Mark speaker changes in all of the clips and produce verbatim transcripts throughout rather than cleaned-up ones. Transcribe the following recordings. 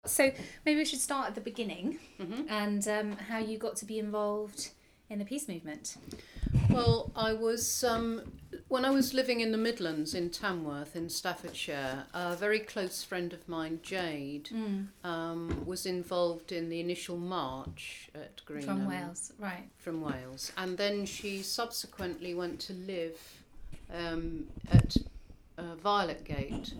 Speaker 1: So maybe we should start at the beginning
Speaker 2: Mm-hmm.
Speaker 1: and um, how you got to be involved in the peace movement.
Speaker 2: Well, I was, um, when I was living in the Midlands in Tamworth in Staffordshire, a very close friend of mine, Jade,
Speaker 1: Mm.
Speaker 2: um, was involved in the initial march at Greenham.
Speaker 1: From Wales, right.
Speaker 2: From Wales. And then she subsequently went to live um, at uh, Violet Gate.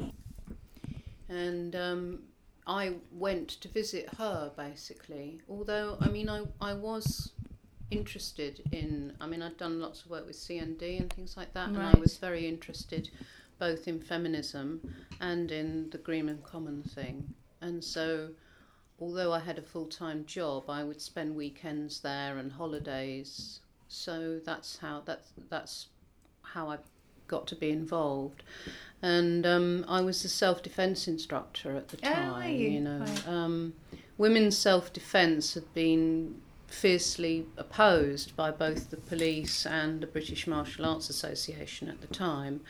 Speaker 2: And um, I went to visit her, basically. Although, I mean, I, I was interested in, I mean, I'd done lots of work with C N D and things like that, and I
Speaker 1: Right.
Speaker 2: was very interested both in feminism and in the Greenham Common thing. And so, although I had a full-time job, I would spend weekends there and holidays. So that's how that's that's how I got to be involved. And um, I was a self-defence instructor at the
Speaker 1: Oh,
Speaker 2: time.
Speaker 1: were you?
Speaker 2: know,
Speaker 1: Right.
Speaker 2: um, women's self-defence had been fiercely opposed by both the police and the British Martial Arts Association at the time.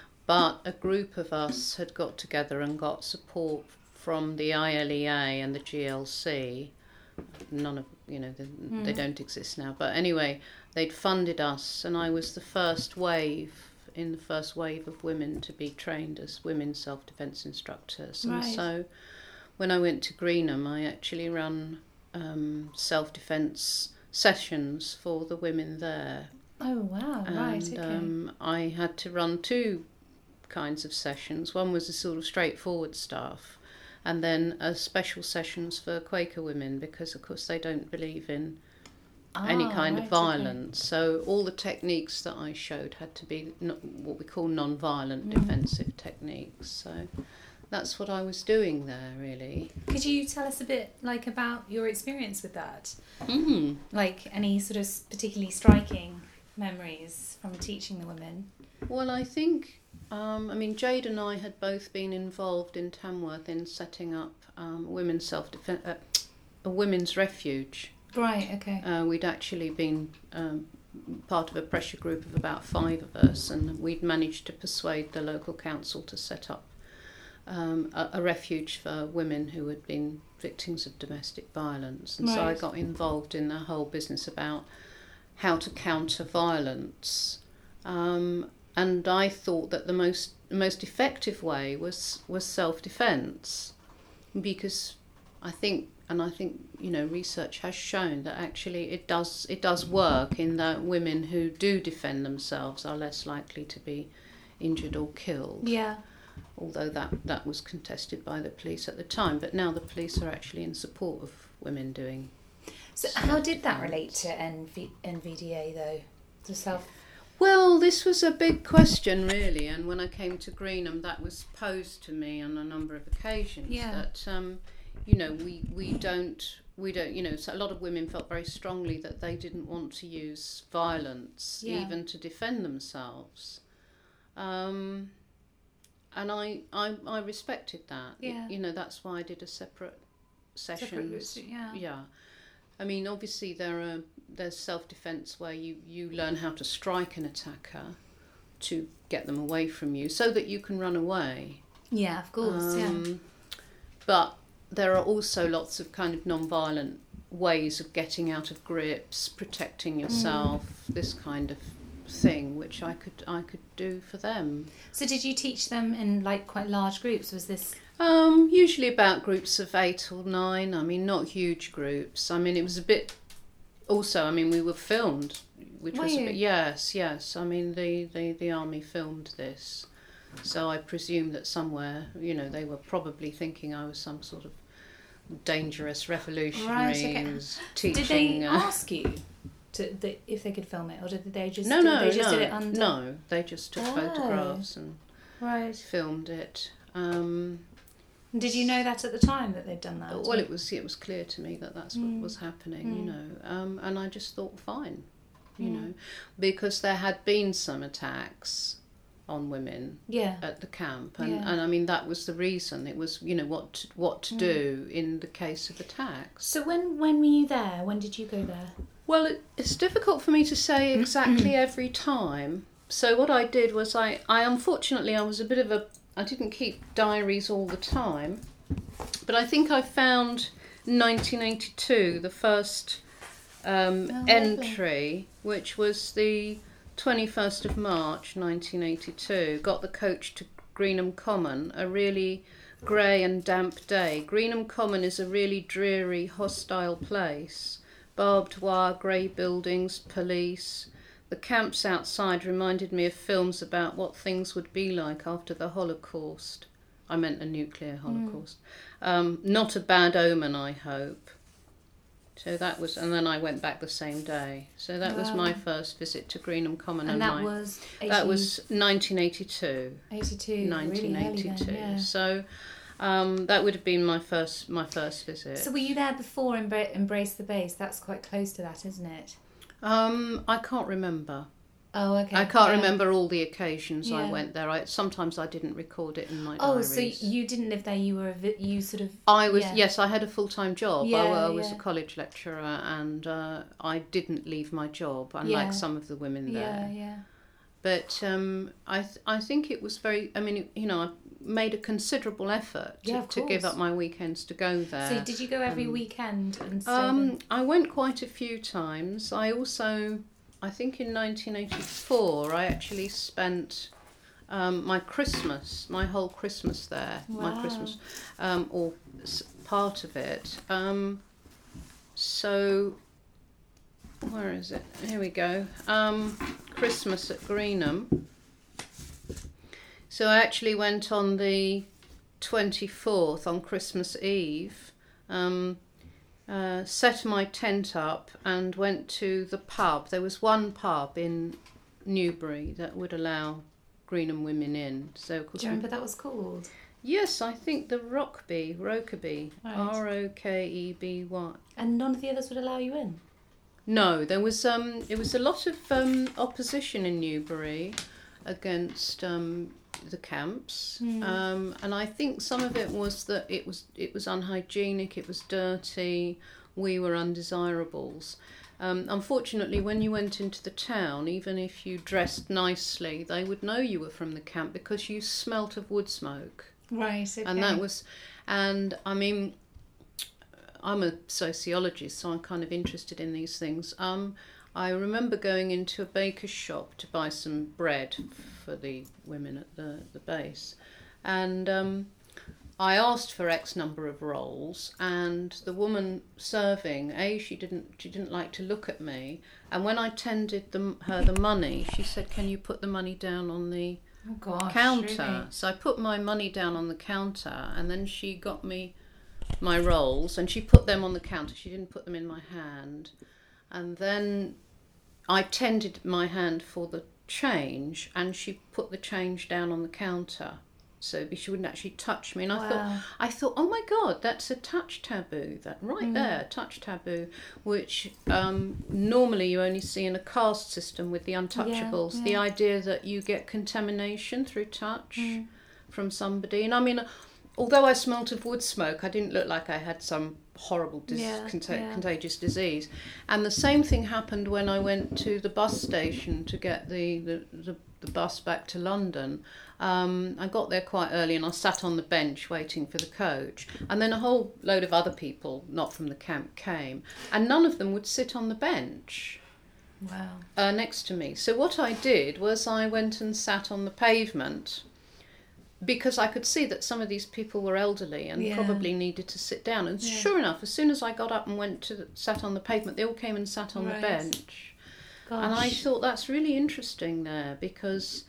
Speaker 2: But a group of us had got together and got support from the I L E A and the G L C. None of, you know, they,
Speaker 1: Mm.
Speaker 2: they don't exist now. But anyway, they'd funded us, and I was the first wave, in the first wave of women to be trained as women self-defence instructors. And
Speaker 1: Right.
Speaker 2: so when I went to Greenham, I actually ran um, self-defence sessions for the women there.
Speaker 1: Oh, wow, right,
Speaker 2: And
Speaker 1: okay.
Speaker 2: um, I had to run two kinds of sessions. One was the sort of straightforward stuff, and then uh, special sessions for Quaker women, because of course they don't believe in any
Speaker 1: Ah,
Speaker 2: kind
Speaker 1: right,
Speaker 2: of violence. So all the techniques that I showed had to be no, what we call non-violent
Speaker 1: Mm.
Speaker 2: defensive techniques. So that's what I was doing there, really.
Speaker 1: Okay. Could you tell us a bit, like, about your experience with that?
Speaker 2: Mm.
Speaker 1: Like, any sort of particularly striking memories from teaching the women?
Speaker 2: Well, I think, um, I mean, Jade and I had both been involved in Tamworth in setting up um, women's self-defense, uh, a women's refuge.
Speaker 1: Right, okay.
Speaker 2: Uh, we'd actually been um, part of a pressure group of about five of us, and we'd managed to persuade the local council to set up um, a, a refuge for women who had been victims of domestic violence. And so I
Speaker 1: Right.
Speaker 2: got involved in the whole business about how to counter violence. Um, and I thought that the most most effective way was, was self-defence, because I think, and I think, you know, research has shown that actually it does it does work, in that women who do defend themselves are less likely to be injured or killed.
Speaker 1: Yeah.
Speaker 2: Although that, that was contested by the police at the time, but now the police are actually in support of women doing.
Speaker 1: So how did that relate to N V- N V D A, though? The self...
Speaker 2: Well, this was a big question, really, and when I came to Greenham, that was posed to me on a number of occasions.
Speaker 1: Yeah.
Speaker 2: That um, you know, we we don't we don't you know, so a lot of women felt very strongly that they didn't want to use violence
Speaker 1: Yeah.
Speaker 2: even to defend themselves. Um, and I, I I respected that.
Speaker 1: Yeah.
Speaker 2: You know, that's why I did a separate
Speaker 1: Separate
Speaker 2: sessions.
Speaker 1: groups, yeah.
Speaker 2: Yeah. I mean, obviously there are there's self-defense where you, you learn how to strike an attacker to get them away from you so that you can run away.
Speaker 1: Yeah, of course, yeah.
Speaker 2: Um, But there are also lots of kind of non-violent ways of getting out of grips, protecting yourself, this kind of thing, which I could I could do for them.
Speaker 1: So did you teach them in, like, quite large groups? Was this...
Speaker 2: Um, usually about groups of eight or nine. I mean, not huge groups. I mean, it was a bit. Also, I mean, we were filmed, which
Speaker 1: Were
Speaker 2: was a
Speaker 1: you?
Speaker 2: bit. Yes, yes. I mean, the, the, the army filmed this, so I presume that somewhere, you know, they were probably thinking I was some sort of dangerous revolutionary
Speaker 1: Right, okay.
Speaker 2: who was teaching.
Speaker 1: Did they
Speaker 2: uh,
Speaker 1: ask you to the, if they could film it, or did they just...
Speaker 2: no,
Speaker 1: did
Speaker 2: no,
Speaker 1: they just
Speaker 2: no,
Speaker 1: did it under...
Speaker 2: no. They just took
Speaker 1: Oh.
Speaker 2: photographs and
Speaker 1: Right.
Speaker 2: filmed it. Um,
Speaker 1: Did you know that at the time that they'd done that?
Speaker 2: Well, it was it was clear to me that that's what
Speaker 1: Mm.
Speaker 2: was happening, you
Speaker 1: Mm.
Speaker 2: know, um, and I just thought, fine, you
Speaker 1: Mm.
Speaker 2: know, because there had been some attacks on women
Speaker 1: Yeah.
Speaker 2: at the camp, and,
Speaker 1: Yeah.
Speaker 2: and I mean that was the reason. It was, you know, what to, what to
Speaker 1: Mm.
Speaker 2: do in the case of attacks.
Speaker 1: So when when were you there? When did you go there?
Speaker 2: Well, it, it's difficult for me to say exactly every time. So what I did was I, I unfortunately I was a bit of a I didn't keep diaries all the time. but I think I found nineteen eighty-two the first um,
Speaker 1: Oh,
Speaker 2: entry, which was the twenty-first of March nineteen eighty-two. Got the coach to Greenham Common, a really grey and damp day. Greenham Common is a really dreary, hostile place. Barbed wire, grey buildings, police. The camps outside reminded me of films about what things would be like after the Holocaust. I meant a nuclear Holocaust. Mm. Um, not a bad omen, I hope. So that was, and then I went back the same day. So that wow. was my first visit to Greenham Common.
Speaker 1: And, and that
Speaker 2: my,
Speaker 1: was eighty
Speaker 2: that was nineteen eighty-two.
Speaker 1: eighty-two.
Speaker 2: nineteen eighty-two.
Speaker 1: Really early then, yeah.
Speaker 2: So um, that would have been my first my first visit.
Speaker 1: So were you there before Embra- Embrace the Base? That's quite close to that, isn't it?
Speaker 2: Um, I can't remember.
Speaker 1: Oh, okay.
Speaker 2: I can't
Speaker 1: yeah.
Speaker 2: remember all the occasions
Speaker 1: yeah.
Speaker 2: I went there. I sometimes I didn't record it in my
Speaker 1: oh,
Speaker 2: diaries.
Speaker 1: so you didn't live there. You were a vi- you sort of.
Speaker 2: I was
Speaker 1: yeah.
Speaker 2: yes. I had a full time job.
Speaker 1: Yeah,
Speaker 2: I, I was
Speaker 1: yeah.
Speaker 2: a college lecturer, and uh, I didn't leave my job, unlike
Speaker 1: Yeah.
Speaker 2: some of the women there.
Speaker 1: Yeah, yeah.
Speaker 2: But um, I th- I think it was very. I mean, it, you know, I made a considerable effort to,
Speaker 1: Yeah, of
Speaker 2: to give
Speaker 1: course.
Speaker 2: up my weekends to go there.
Speaker 1: So did you go every
Speaker 2: Um,
Speaker 1: weekend and stay
Speaker 2: Um,
Speaker 1: there?
Speaker 2: I went quite a few times. I also, I think in nineteen eighty-four, I actually spent um, my Christmas, my whole Christmas there. My
Speaker 1: Wow.
Speaker 2: Christmas, um, or s- part of it. Um, so, where is it? Here we go. Um, Christmas at Greenham. So I actually went on the twenty-fourth, on Christmas Eve. Um, Uh, set my tent up and went to the pub. There was one pub in Newbury that would allow Greenham women in. So of course
Speaker 1: Do you remember what that was called?
Speaker 2: yes, I think the Rockby, Rokeby,
Speaker 1: Right.
Speaker 2: R O K E B Y.
Speaker 1: And none of the others would allow you in?
Speaker 2: No, there was um, it was a lot of um, opposition in Newbury against um, the camps,
Speaker 1: Mm.
Speaker 2: um, and I think some of it was that it was it was unhygienic, it was dirty, we were undesirables. Um, unfortunately, when you went into the town, even if you dressed nicely, they would know you were from the camp because you smelt of wood smoke.
Speaker 1: Right, okay.
Speaker 2: And that was, and I mean, I'm a sociologist, so I'm kind of interested in these things. Um, I remember going into a baker's shop to buy some bread for the women at the, the base, and um, I asked for X number of rolls, and the woman serving, A, she didn't she didn't like to look at me, and when I tendered the, her the money, she said, "Can you put the money down on the
Speaker 1: oh gosh,
Speaker 2: counter?"
Speaker 1: really?
Speaker 2: So I put my money down on the counter, and then she got me my rolls, and she put them on the counter. She didn't put them in my hand. And then I tendered my hand for the change, and she put the change down on the counter, so she wouldn't actually touch me. And I
Speaker 1: Wow.
Speaker 2: thought, I thought, oh my God, that's a touch taboo. That right
Speaker 1: Mm.
Speaker 2: there, touch taboo, which um, normally you only see in a caste system with the untouchables.
Speaker 1: Yeah,
Speaker 2: The
Speaker 1: yeah.
Speaker 2: idea that you get contamination through touch
Speaker 1: Mm.
Speaker 2: from somebody, and I mean, although I smelt of wood smoke, I didn't look like I had some horrible dis-
Speaker 1: Yeah,
Speaker 2: conta-
Speaker 1: yeah.
Speaker 2: contagious disease. And the same thing happened when I went to the bus station to get the, the, the, the bus back to London. Um, I got there quite early and I sat on the bench waiting for the coach. And then a whole load of other people, not from the camp, came. And none of them would sit on the bench
Speaker 1: Wow.
Speaker 2: uh, next to me. So what I did was I went and sat on the pavement, because I could see that some of these people were elderly and
Speaker 1: Yeah.
Speaker 2: probably needed to sit down. And
Speaker 1: Yeah.
Speaker 2: sure enough, as soon as I got up and went to the, sat on the pavement, they all came and sat on
Speaker 1: Right.
Speaker 2: the bench.
Speaker 1: Gosh.
Speaker 2: And I thought that's really interesting there, because,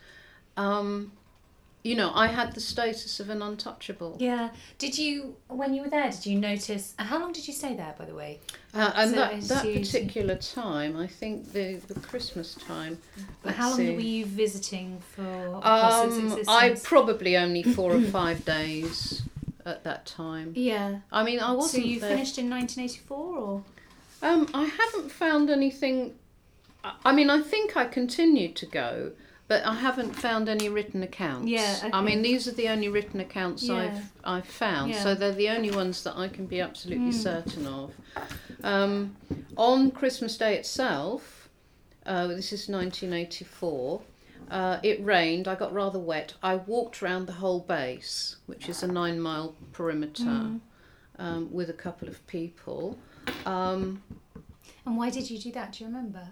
Speaker 2: um, you know, I had the status of an untouchable.
Speaker 1: Yeah. Did you, when you were there, did you notice, how long did you stay there, by the way?
Speaker 2: Uh, and
Speaker 1: So
Speaker 2: that,
Speaker 1: it's
Speaker 2: that
Speaker 1: usually-
Speaker 2: particular time, I think the, the Christmas time. let's
Speaker 1: How long
Speaker 2: see.
Speaker 1: were you visiting for Apostles'
Speaker 2: Um,
Speaker 1: existence?
Speaker 2: I probably only four or five days at that time.
Speaker 1: Yeah.
Speaker 2: I mean, I
Speaker 1: So
Speaker 2: wasn't
Speaker 1: you
Speaker 2: there.
Speaker 1: finished in nineteen eighty-four, or?
Speaker 2: Um, I haven't found anything. I- I mean, I think I continued to go, but I haven't found any written accounts.
Speaker 1: Yeah,
Speaker 2: I
Speaker 1: okay.
Speaker 2: mean, these are the only written accounts
Speaker 1: Yeah.
Speaker 2: I've I've found,
Speaker 1: Yeah.
Speaker 2: so they're the only ones that I can be absolutely
Speaker 1: Mm.
Speaker 2: certain of. Um, on Christmas Day itself, uh, this is nineteen eighty-four. Uh, it rained. I got rather wet. I walked around the whole base, which is a nine-mile perimeter.
Speaker 1: Mm.
Speaker 2: um, with a couple of people. Um,
Speaker 1: And why did you do that? Do you remember?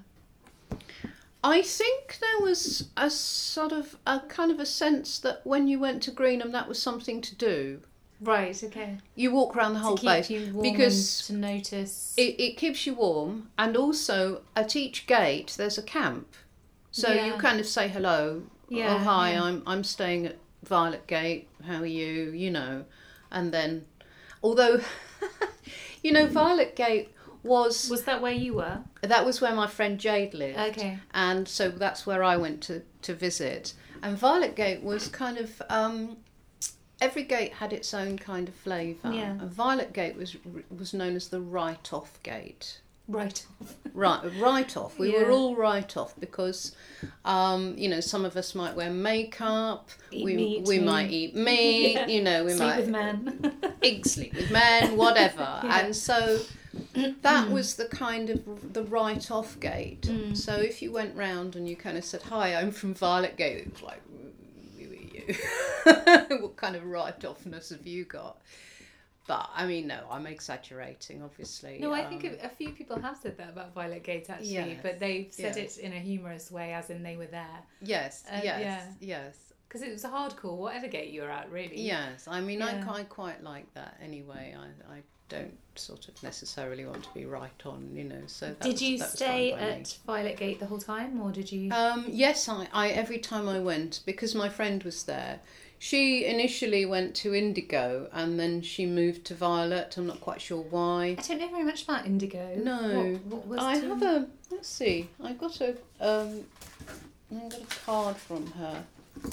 Speaker 2: I think there was a sort of a kind of a sense that when you went to Greenham, that was something to do.
Speaker 1: Right. Okay.
Speaker 2: You walk around the whole
Speaker 1: to keep
Speaker 2: base
Speaker 1: you warm
Speaker 2: because
Speaker 1: and to notice.
Speaker 2: it, it keeps you warm, and also at each gate there's a camp, so
Speaker 1: Yeah.
Speaker 2: you kind of say hello.
Speaker 1: Yeah,
Speaker 2: Oh hi,
Speaker 1: yeah.
Speaker 2: I'm I'm staying at Violet Gate. How are you? You know, and then, although, you know, Violet Gate was
Speaker 1: Was that where you were?
Speaker 2: that was where my friend Jade lived.
Speaker 1: Okay.
Speaker 2: And so that's where I went to, to visit. And Violet Gate was kind of, um, every gate had its own kind of flavour.
Speaker 1: Yeah.
Speaker 2: And Violet Gate was was known as the write-off gate.
Speaker 1: Right.
Speaker 2: Right, write-off. We
Speaker 1: Yeah.
Speaker 2: were all write-off because, um, you know, some of us might wear makeup.
Speaker 1: Eat
Speaker 2: we
Speaker 1: meat,
Speaker 2: we
Speaker 1: yeah.
Speaker 2: might eat meat.
Speaker 1: Yeah.
Speaker 2: You know, we
Speaker 1: Sleep
Speaker 2: might
Speaker 1: with men.
Speaker 2: Ig- sleep with men, whatever.
Speaker 1: Yeah.
Speaker 2: And so that was the kind of the write-off gate.
Speaker 1: Mm.
Speaker 2: So if you went round and you kind of said, "Hi, I'm from Violet Gate," it was like, "Who are you? What kind of write-offness have you got?" But I mean, no, I'm exaggerating, obviously.
Speaker 1: No, I
Speaker 2: Um,
Speaker 1: think a, a few people have said that about Violet Gate actually,
Speaker 2: Yes,
Speaker 1: but they've said
Speaker 2: yes.
Speaker 1: it in a humorous way, as in they were there.
Speaker 2: Yes,
Speaker 1: Uh,
Speaker 2: yes,
Speaker 1: yeah.
Speaker 2: yes.
Speaker 1: Because it was a hardcore, whatever gate you were at, really.
Speaker 2: Yes, I mean,
Speaker 1: Yeah.
Speaker 2: I, I quite like that anyway. I, I don't sort of necessarily want to be right on, you know. So that
Speaker 1: Did
Speaker 2: was-
Speaker 1: you
Speaker 2: that was
Speaker 1: stay
Speaker 2: fine by me.
Speaker 1: at Violet Gate the whole time, or did you?
Speaker 2: Um, yes, I, I every time I went, because my friend was there. She initially went to Indigo and then she moved to Violet. I'm not quite sure why.
Speaker 1: I don't know very much about Indigo.
Speaker 2: No,
Speaker 1: What, what was
Speaker 2: I
Speaker 1: to-
Speaker 2: have a. Let's see. I got a. Um, I got a card from her.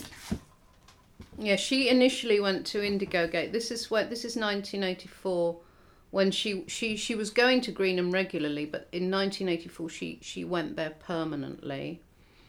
Speaker 2: Yeah, she initially went to Indigo Gate. This is what. This is nineteen eighty-four, when she she she was going to Greenham regularly, but in nineteen eighty-four she she went there permanently.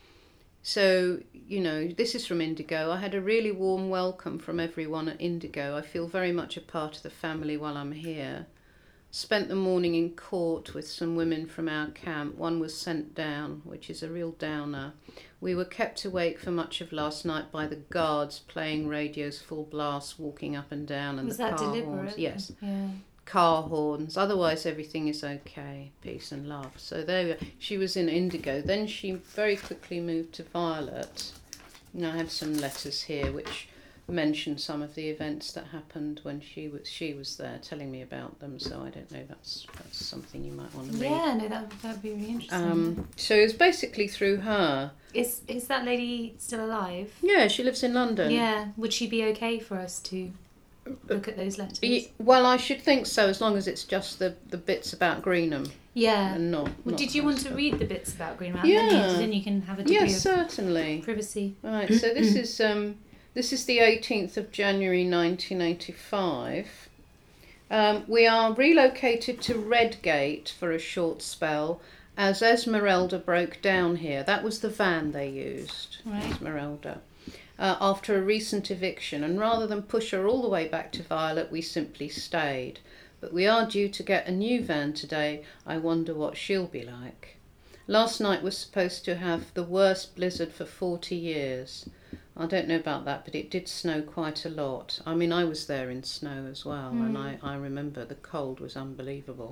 Speaker 2: So, you know, this is from Indigo. I had a really warm welcome from everyone at Indigo. I feel very much a part of the family while I'm here. Spent the morning in court with some women from our camp. One was sent down, which is a real downer. We were kept awake for much of last night by the guards playing radios full blast, walking up and down, and
Speaker 1: Was
Speaker 2: the
Speaker 1: that
Speaker 2: car
Speaker 1: deliberate?
Speaker 2: horns. Yes,
Speaker 1: Yeah.
Speaker 2: car horns. Otherwise, everything is okay. Peace and love. So there we are. She was in Indigo. Then she very quickly moved to Violet. And I have some letters here which mention some of the events that happened when she was she was there, telling me about them. So I don't know. That's that's something you might want to read.
Speaker 1: Yeah, no, that that'd be really interesting.
Speaker 2: Um, so it was basically through her.
Speaker 1: is is that lady still alive?
Speaker 2: Yeah, she lives in London.
Speaker 1: Yeah. Would she be okay for us to look at those letters?
Speaker 2: Ye- Well, I should think so, as long as it's just the, the bits about Greenham
Speaker 1: Yeah.
Speaker 2: and not.
Speaker 1: Well,
Speaker 2: not
Speaker 1: did you
Speaker 2: her
Speaker 1: want to
Speaker 2: stuff.
Speaker 1: read the bits about Green Man?
Speaker 2: Yeah.
Speaker 1: Then you, then you can have a degree
Speaker 2: Yes,
Speaker 1: of
Speaker 2: certainly.
Speaker 1: privacy.
Speaker 2: Right. So this is um this is the eighteenth of January, nineteen eighty-five. Um, we are relocated to Redgate for a short spell, as Esmeralda broke down here. That was the van they used.
Speaker 1: Right.
Speaker 2: Esmeralda. Uh, after a recent eviction, and rather than push her all the way back to Violet, we simply stayed. But we are due to get a new van today. I wonder what she'll be like. Last night was supposed to have the worst blizzard for forty years. I don't know about that, but it did snow quite a lot. I mean, I was there in snow as well,
Speaker 1: Mm.
Speaker 2: and I, I remember the cold was unbelievable.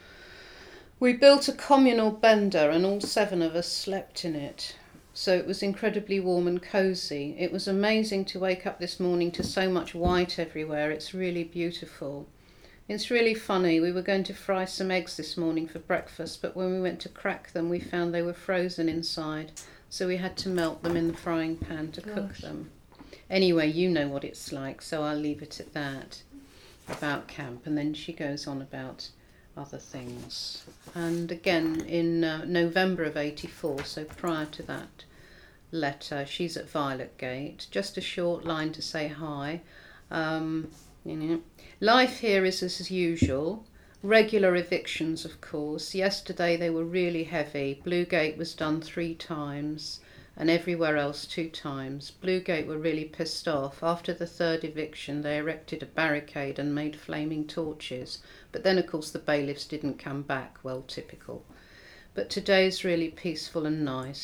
Speaker 2: We built a communal bender, and all seven of us slept in it. So it was incredibly warm and cosy. It was amazing to wake up this morning to so much white everywhere. It's really beautiful. It's really funny. We were going to fry some eggs this morning for breakfast, but when we went to crack them, we found they were frozen inside. So we had to melt them in the frying pan to cook
Speaker 1: Gosh.
Speaker 2: them. Anyway, you know what it's like, so I'll leave it at that about camp. And then she goes on about other things. And again, in uh, November of eighty-four, so prior to that letter, she's at Violet Gate. Just a short line to say hi. Um, you know, life here is as usual. Regular evictions, of course. Yesterday they were really heavy. Bluegate was done three times and everywhere else two times. Bluegate were really pissed off. After the third eviction they erected a barricade and made flaming torches. But then of course the bailiffs didn't come back. Well, typical. But today's really peaceful and nice.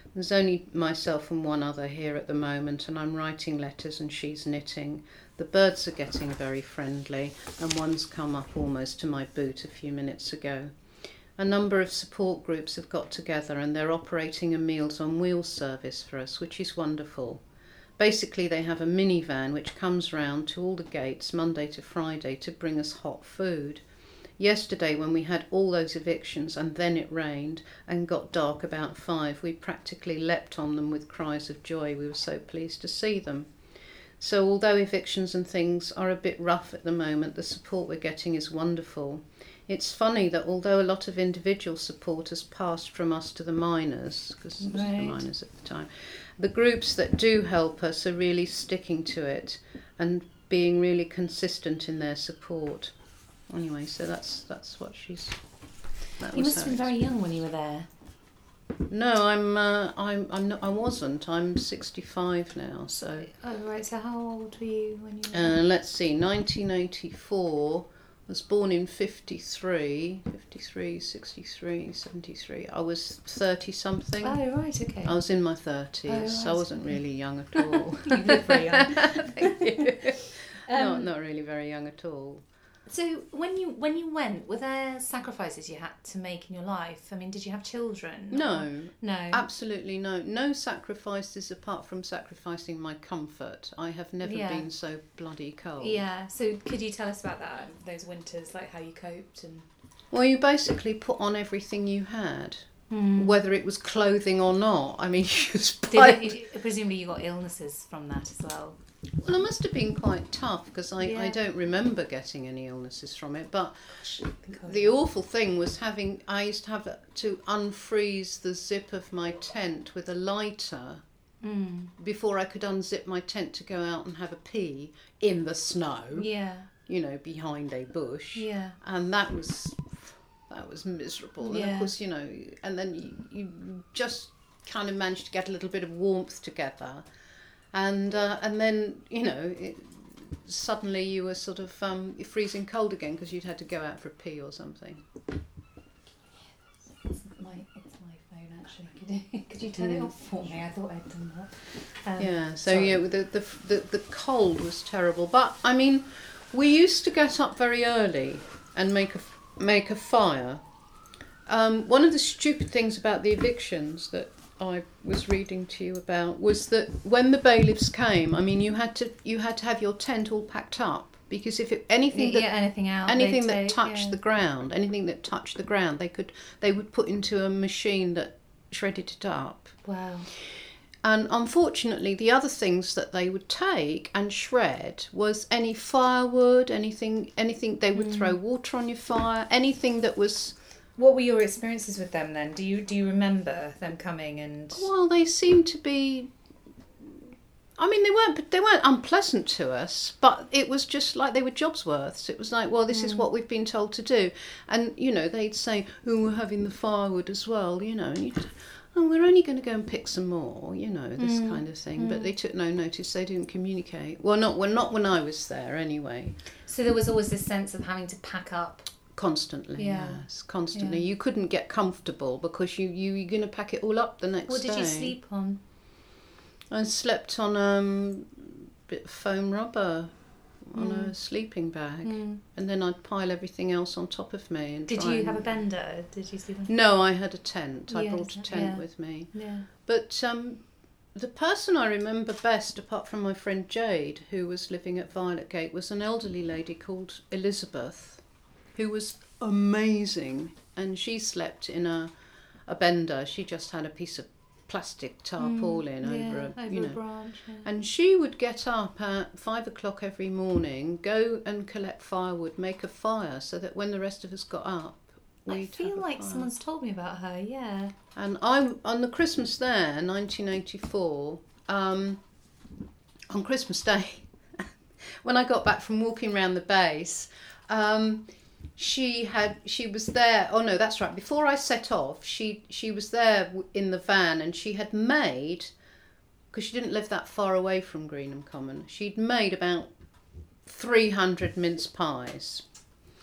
Speaker 2: There's only myself and one other here at the moment, and I'm writing letters and she's knitting. The birds are getting very friendly, and one's come up almost to my boot a few minutes ago. A number of support groups have got together and they're operating a Meals on Wheels service for us, which is wonderful. Basically, they have a minivan which comes round to all the gates Monday to Friday to bring us hot food. Yesterday, when we had all those evictions and then it rained and got dark about five, we practically leapt on them with cries of joy. We were so pleased to see them. So although evictions and things are a bit rough at the moment, the support we're getting is wonderful. It's funny that although a lot of individual support has passed from us to the miners, because it was
Speaker 1: Right.
Speaker 2: the miners at the time, the groups that do help us are really sticking to it and being really consistent in their support. Anyway, so that's that's what she's. That
Speaker 1: You
Speaker 2: was
Speaker 1: must have
Speaker 2: her
Speaker 1: been very young when you were there.
Speaker 2: No, I'm. Uh, I'm. I'm not. I wasn't. I'm sixty-five now. So.
Speaker 1: Oh, right. So how old were you when you were
Speaker 2: Uh,
Speaker 1: there?
Speaker 2: let's see. nineteen eighty-four. Was born in fifty-three. fifty-three, sixty-three, seventy-three. I was thirty something.
Speaker 1: Oh, right. Okay.
Speaker 2: I was in my thirties,
Speaker 1: Oh,
Speaker 2: so I
Speaker 1: right,
Speaker 2: wasn't
Speaker 1: okay.
Speaker 2: really young at all.
Speaker 1: You look very young.
Speaker 2: Thank you. not
Speaker 1: Um,
Speaker 2: not really very young at all.
Speaker 1: So when you when you went, were there sacrifices you had to make in your life? I mean, did you have children?
Speaker 2: No,
Speaker 1: No.
Speaker 2: absolutely no. No sacrifices apart from sacrificing my comfort. I have never
Speaker 1: Yeah.
Speaker 2: been so bloody cold.
Speaker 1: Yeah. So could you tell us about that? Those winters, like how you coped and.
Speaker 2: Well, you basically put on everything you had,
Speaker 1: Mm.
Speaker 2: whether it was clothing or not. I mean, you just
Speaker 1: Did
Speaker 2: buy-
Speaker 1: it, presumably you got illnesses from that as well.
Speaker 2: Well, it must have been quite tough because I,
Speaker 1: Yeah.
Speaker 2: I don't remember getting any illnesses from it. But
Speaker 1: I think I-
Speaker 2: the awful thing was having, I used to have to unfreeze the zip of my tent with a lighter
Speaker 1: Mm.
Speaker 2: before I could unzip my tent to go out and have a pee in the snow,
Speaker 1: Yeah.
Speaker 2: you know, behind a bush.
Speaker 1: Yeah.
Speaker 2: And that was, that was miserable. And
Speaker 1: Yeah.
Speaker 2: of course, you know, and then you, you just kind of managed to get a little bit of warmth together. And uh, and then, you know, it, suddenly you were sort of um, freezing cold again because you'd had to go out for a pee or something.
Speaker 1: It's my it's my phone actually. Could you, could you turn it
Speaker 2: Mm.
Speaker 1: off for me? I thought I'd done that. Um,
Speaker 2: Yeah, so
Speaker 1: sorry.
Speaker 2: yeah, the, the the the cold was terrible. But I mean, we used to get up very early and make a make a fire. Um, one of the stupid things about the evictions that I was reading to you about was that when the bailiffs came, I mean, you had to you had to have your tent all packed up because if it, anything that
Speaker 1: yeah, anything out.
Speaker 2: anything
Speaker 1: they'd
Speaker 2: that
Speaker 1: take,
Speaker 2: touched
Speaker 1: yeah.
Speaker 2: the ground, anything that touched the ground, they could they would put into a machine that shredded it up.
Speaker 1: Wow.
Speaker 2: And unfortunately, the other things that they would take and shred was any firewood, anything anything they would
Speaker 1: Mm.
Speaker 2: throw water on your fire, anything that was.
Speaker 1: What were your experiences with them then? Do you do you remember them coming and?
Speaker 2: Well, they seemed to be. I mean, they weren't they weren't unpleasant to us, but it was just like they were jobsworths. It was like, well, this is
Speaker 1: Mm.
Speaker 2: what we've been told to do, and you know, they'd say, "Oh, we're having the firewood as well," you know, and you'd, "Oh, we're only going to go and pick some more," you know, this
Speaker 1: Mm.
Speaker 2: kind of thing.
Speaker 1: Mm.
Speaker 2: But they took no notice. They didn't communicate. Well, not well, not when I was there, anyway.
Speaker 1: So there was always this sense of having to pack up.
Speaker 2: Constantly,
Speaker 1: Yeah.
Speaker 2: yes, constantly.
Speaker 1: Yeah.
Speaker 2: You couldn't get comfortable because you you you're going to pack it all up the next
Speaker 1: What
Speaker 2: day.
Speaker 1: did you sleep on?
Speaker 2: I slept on um, a bit of foam rubber on
Speaker 1: Mm.
Speaker 2: a sleeping bag,
Speaker 1: Mm.
Speaker 2: and then I'd pile everything else on top of me. And
Speaker 1: Did
Speaker 2: try
Speaker 1: you
Speaker 2: and-
Speaker 1: have a bender? Did you sleep on?
Speaker 2: No, I had a tent. I
Speaker 1: Yes,
Speaker 2: brought a tent
Speaker 1: yeah.
Speaker 2: with me.
Speaker 1: Yeah.
Speaker 2: But um, the person I remember best, apart from my friend Jade, who was living at Violet Gate, was an elderly lady called Elizabeth, who was amazing. And she slept in a, a bender. She just had a piece of plastic tarpaulin
Speaker 1: Mm,
Speaker 2: over
Speaker 1: yeah,
Speaker 2: a,
Speaker 1: over
Speaker 2: you
Speaker 1: a
Speaker 2: know.
Speaker 1: branch. Yeah.
Speaker 2: And she would get up at five o'clock every morning, go and collect firewood, make a fire, so that when the rest of us got up,
Speaker 1: I
Speaker 2: we'd
Speaker 1: feel
Speaker 2: have a
Speaker 1: like
Speaker 2: fire.
Speaker 1: someone's told me about her. Yeah.
Speaker 2: And I, on the Christmas there, nineteen eighty-four, um, on Christmas Day, when I got back from walking around the base, um, she had she was there. Oh no, that's right. Before I set off, she she was there w- in the van, and she had made, because she didn't live that far away from Greenham Common, she'd made about three hundred mince pies.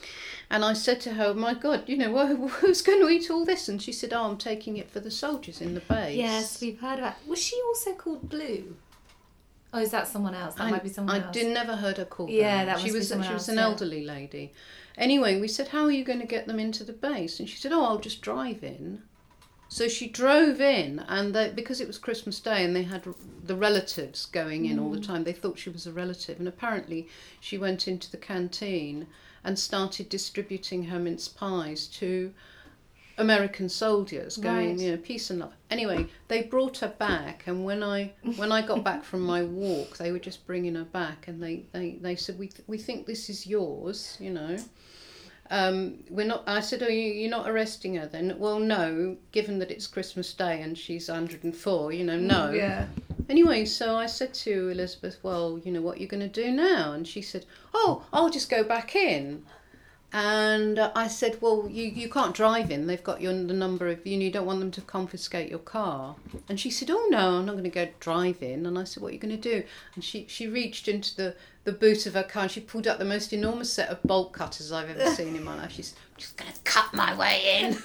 Speaker 2: And I said to her, my God, you know, well, who's going to eat all this? And she said, oh, I'm taking it for the soldiers in the base.
Speaker 1: Yes, we've heard about. Was she also called Blue? Oh, is that someone else? That
Speaker 2: I,
Speaker 1: might be someone
Speaker 2: I
Speaker 1: else.
Speaker 2: did never heard her called
Speaker 1: Yeah,
Speaker 2: that.
Speaker 1: that
Speaker 2: she
Speaker 1: must be
Speaker 2: was
Speaker 1: someone
Speaker 2: she
Speaker 1: else,
Speaker 2: was an
Speaker 1: yeah.
Speaker 2: elderly lady. Anyway, we said, how are you going to get them into the base? And she said, oh, I'll just drive in. So she drove in, and they, because it was Christmas Day and they had the relatives going in mm. all the time, they thought she was a relative. And apparently she went into the canteen and started distributing her mince pies to American soldiers, going,
Speaker 1: right.
Speaker 2: you know, peace and love. Anyway, they brought her back, and when I when I got back from my walk, they were just bringing her back, and they, they, they said, we th- we think this is yours, you know. Um, we're not. I said, "Oh, you, you're not arresting her then?" Well, no. Given that it's Christmas Day and she's one hundred and four, you know, no.
Speaker 1: Yeah.
Speaker 2: Anyway, so I said to Elizabeth, "Well, you know, what are you going to do now?" And she said, "Oh, I'll just go back in." And uh, I said, "Well, you, you can't drive in. They've got your the number of you. You don't want them to confiscate your car." And she said, "Oh no, I'm not going to go drive in." And I said, "What are you going to do?" And she she reached into the the boot of her car and she pulled out the most enormous set of bolt cutters I've ever seen in my life. She's just going to cut my way in.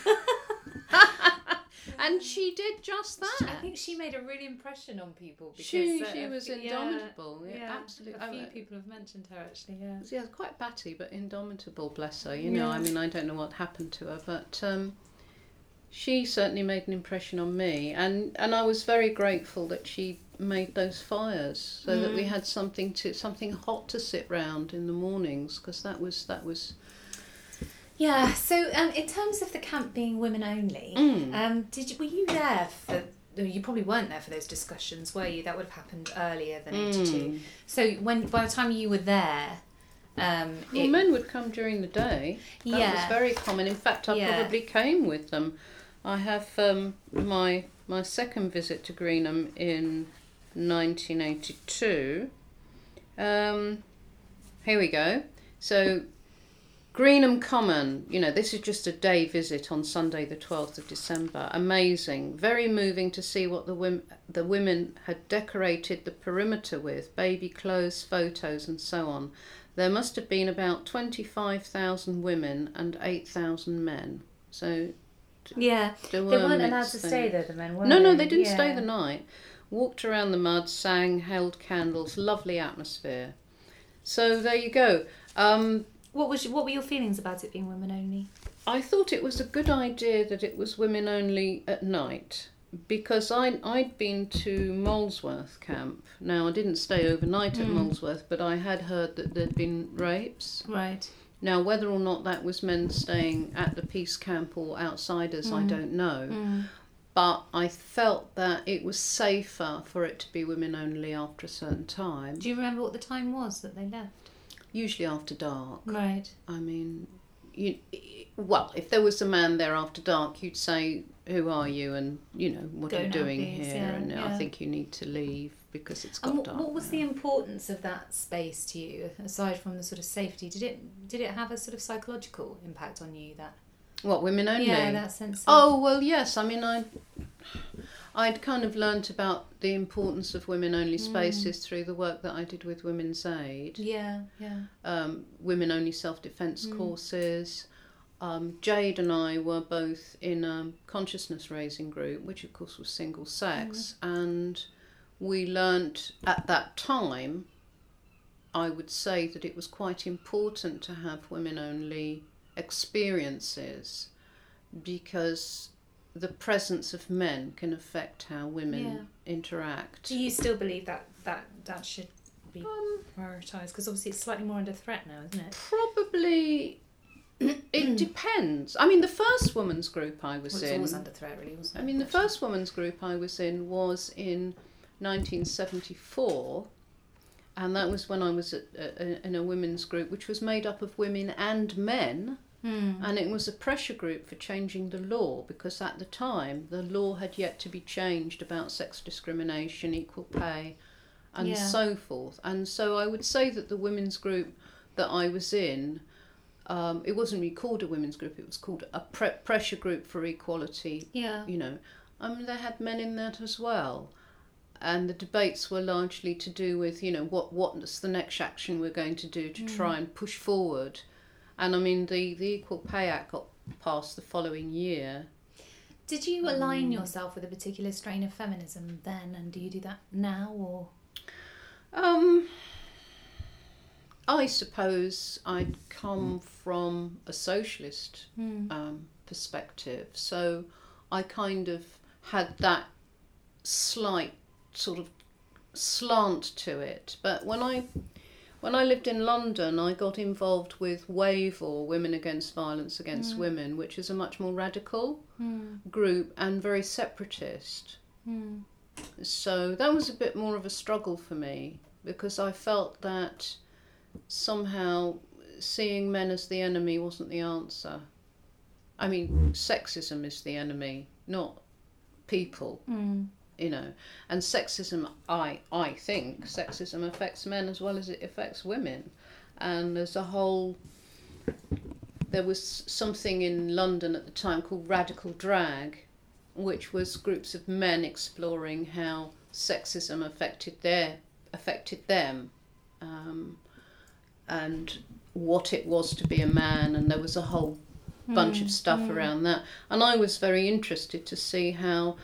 Speaker 2: And she did just that.
Speaker 1: I think she made a real impression on people. Because,
Speaker 2: she
Speaker 1: uh,
Speaker 2: she was
Speaker 1: yeah,
Speaker 2: indomitable. Yeah,
Speaker 1: yeah,
Speaker 2: absolutely.
Speaker 1: A few
Speaker 2: I,
Speaker 1: people have mentioned her actually. Yeah.
Speaker 2: Yeah, quite batty, but indomitable. Bless her. You know,
Speaker 1: yeah.
Speaker 2: I mean, I don't know what happened to her, but um, she certainly made an impression on me, and and I was very grateful that she made those fires so mm. that we had something to something hot to sit round in the mornings, because that was that was.
Speaker 1: Yeah. So, um, in terms of the camp being women only,
Speaker 2: mm.
Speaker 1: um, did you, were you there for? You probably weren't there for those discussions, were you? That would have happened earlier than eighty-two.
Speaker 2: Mm.
Speaker 1: So, when by the time you were there, um,
Speaker 2: well,
Speaker 1: it,
Speaker 2: men would come during the day. That
Speaker 1: yeah.
Speaker 2: was very common. In fact, I
Speaker 1: yeah.
Speaker 2: probably came with them. I have um, my my second visit to Greenham in nineteen eighty-two. Um, here we go. So, Greenham Common, you know, this is just a day visit on Sunday the twelfth of December. Amazing. Very moving to see what the women, the women had decorated the perimeter with, baby clothes, photos and so on. There must have been about twenty-five thousand women and eight thousand men. So
Speaker 1: yeah,
Speaker 2: there
Speaker 1: they weren't allowed
Speaker 2: mixed
Speaker 1: to
Speaker 2: things.
Speaker 1: stay there, the men, were
Speaker 2: No,
Speaker 1: they?
Speaker 2: no, they didn't
Speaker 1: yeah.
Speaker 2: stay the night. Walked around the mud, sang, held candles, lovely atmosphere. So there you go. Um,
Speaker 1: What was what were your feelings about it being women only?
Speaker 2: I thought it was a good idea that it was women only at night, because I I'd been to Molesworth camp. Now, I didn't stay overnight at mm. Molesworth, but I had heard that there'd been rapes.
Speaker 1: Right.
Speaker 2: Now, whether or not that was men staying at the peace camp or outsiders, mm. I don't know. Mm. But I felt that it was safer for it to be women only after a certain time.
Speaker 1: Do you remember what the time was that they left?
Speaker 2: Usually after dark.
Speaker 1: Right.
Speaker 2: I mean, you, well, if there was a man there after dark, you'd say, "Who are you?" and, you know, "What
Speaker 1: Go
Speaker 2: are you
Speaker 1: now,
Speaker 2: doing
Speaker 1: please.
Speaker 2: here?"
Speaker 1: Yeah,
Speaker 2: and
Speaker 1: yeah.
Speaker 2: I think you need to leave because it's got
Speaker 1: and what,
Speaker 2: dark.
Speaker 1: what was
Speaker 2: now.
Speaker 1: the importance of that space to you, aside from the sort of safety? Did it did it have a sort of psychological impact on you? That
Speaker 2: What, women only?
Speaker 1: Yeah, that sense. Of...
Speaker 2: Oh well, yes. I mean, I. I'd kind of learnt about the importance of women-only spaces mm. through the work that I did with Women's Aid.
Speaker 1: Yeah, yeah.
Speaker 2: Um, women-only self-defence mm. courses. Um, Jade and I were both in a consciousness-raising group, which of course was single-sex, mm. and we learnt at that time, I would say that it was quite important to have women-only experiences, because the presence of men can affect how women yeah. interact.
Speaker 1: Do you still believe that that, that should be
Speaker 2: um,
Speaker 1: prioritised? Because obviously it's slightly more under threat now, isn't it?
Speaker 2: Probably. It depends. I mean, the first women's group I was
Speaker 1: well, it's
Speaker 2: in...
Speaker 1: always under threat, really, wasn't it?
Speaker 2: I mean, the first women's group I was in was in nineteen seventy-four, and that was when I was at, uh, in a women's group which was made up of women and men. Mm. And it was a pressure group for changing the law, because at the time the law had yet to be changed about sex discrimination, equal pay and yeah. so forth. And so I would say that the women's group that I was in, um, it wasn't really called a women's group, it was called a pre- pressure group for equality.
Speaker 1: Yeah.
Speaker 2: You know, I mean, they had men in that as well. And the debates were largely to do with, you know, what what's the next action we're going to do to mm. try and push forward. And I mean, the, the Equal Pay Act got passed the following year.
Speaker 1: Did you align um, yourself with a particular strain of feminism then, and do you do that now, or?
Speaker 2: Um, I suppose I'd come from a socialist
Speaker 1: mm.
Speaker 2: um, perspective, so I kind of had that slight sort of slant to it. But when I when I lived in London, I got involved with WAVE, or Women Against Violence Against
Speaker 1: mm.
Speaker 2: Women, which is a much more radical
Speaker 1: mm.
Speaker 2: group and very separatist.
Speaker 1: Mm.
Speaker 2: So that was a bit more of a struggle for me, because I felt that somehow seeing men as the enemy wasn't the answer. I mean, sexism is the enemy, not people.
Speaker 1: Mm.
Speaker 2: You know, and sexism, I I think sexism affects men as well as it affects women. And there's a whole, there was something in London at the time called Radical Drag, which was groups of men exploring how sexism affected their affected them, um, and what it was to be a man. And there was a whole bunch
Speaker 1: mm,
Speaker 2: of stuff
Speaker 1: mm.
Speaker 2: around that. And I was very interested to see how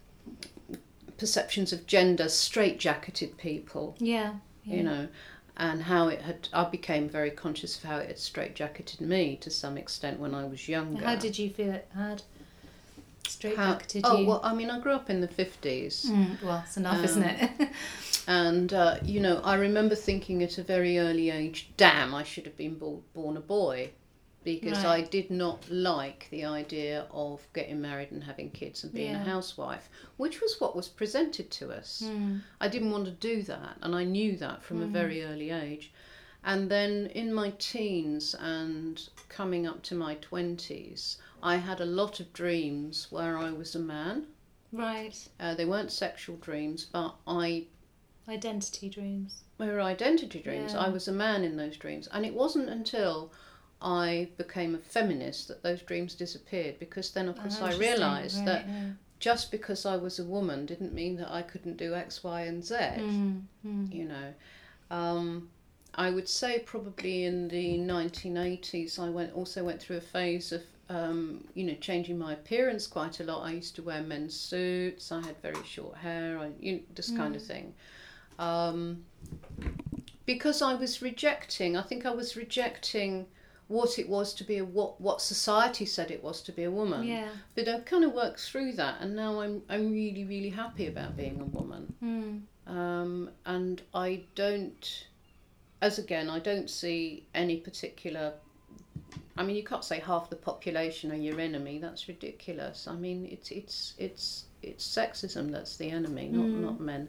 Speaker 2: perceptions of gender straitjacketed people.
Speaker 1: Yeah, yeah.
Speaker 2: You know, and how it had, I became very conscious of how it had straitjacketed me to some extent when I was younger.
Speaker 1: How did you feel it had straitjacketed
Speaker 2: how,
Speaker 1: you?
Speaker 2: Oh, well, I mean, I grew up in the fifties.
Speaker 1: Mm, well, it's enough, um, isn't it?
Speaker 2: And, uh, you know, I remember thinking at a very early age, damn, I should have been bo- born a boy. Because
Speaker 1: right.
Speaker 2: I did not like the idea of getting married and having kids and being
Speaker 1: yeah.
Speaker 2: a housewife, which was what was presented to us.
Speaker 1: Mm.
Speaker 2: I didn't want to do that, and I knew that from mm. a very early age. And then in my teens and coming up to my twenties, I had a lot of dreams where I was a man.
Speaker 1: Right.
Speaker 2: Uh, they weren't sexual dreams, but I...
Speaker 1: Identity dreams.
Speaker 2: They were identity dreams.
Speaker 1: Yeah.
Speaker 2: I was a man in those dreams. And it wasn't until I became a feminist that those dreams disappeared, because then of course
Speaker 1: oh,
Speaker 2: I realised
Speaker 1: right,
Speaker 2: that
Speaker 1: yeah.
Speaker 2: just because I was a woman didn't mean that I couldn't do X, Y and Z.
Speaker 1: Mm, mm.
Speaker 2: You know, um, I would say probably in the nineteen eighties I went also went through a phase of um, you know, changing my appearance quite a lot. I used to wear men's suits, I had very short hair, I, you know, this mm. kind of thing. Um, because I was rejecting, I think I was rejecting what it was to be a what what society said it was to be a woman.
Speaker 1: Yeah.
Speaker 2: But I've kind of worked through that, and now I'm I'm really really happy about being a woman.
Speaker 1: Mm.
Speaker 2: Um, and I don't, as again, I don't see any particular. I mean, you can't say half the population are your enemy. That's ridiculous. I mean, it's it's it's it's sexism that's the enemy, not
Speaker 1: mm.
Speaker 2: not men.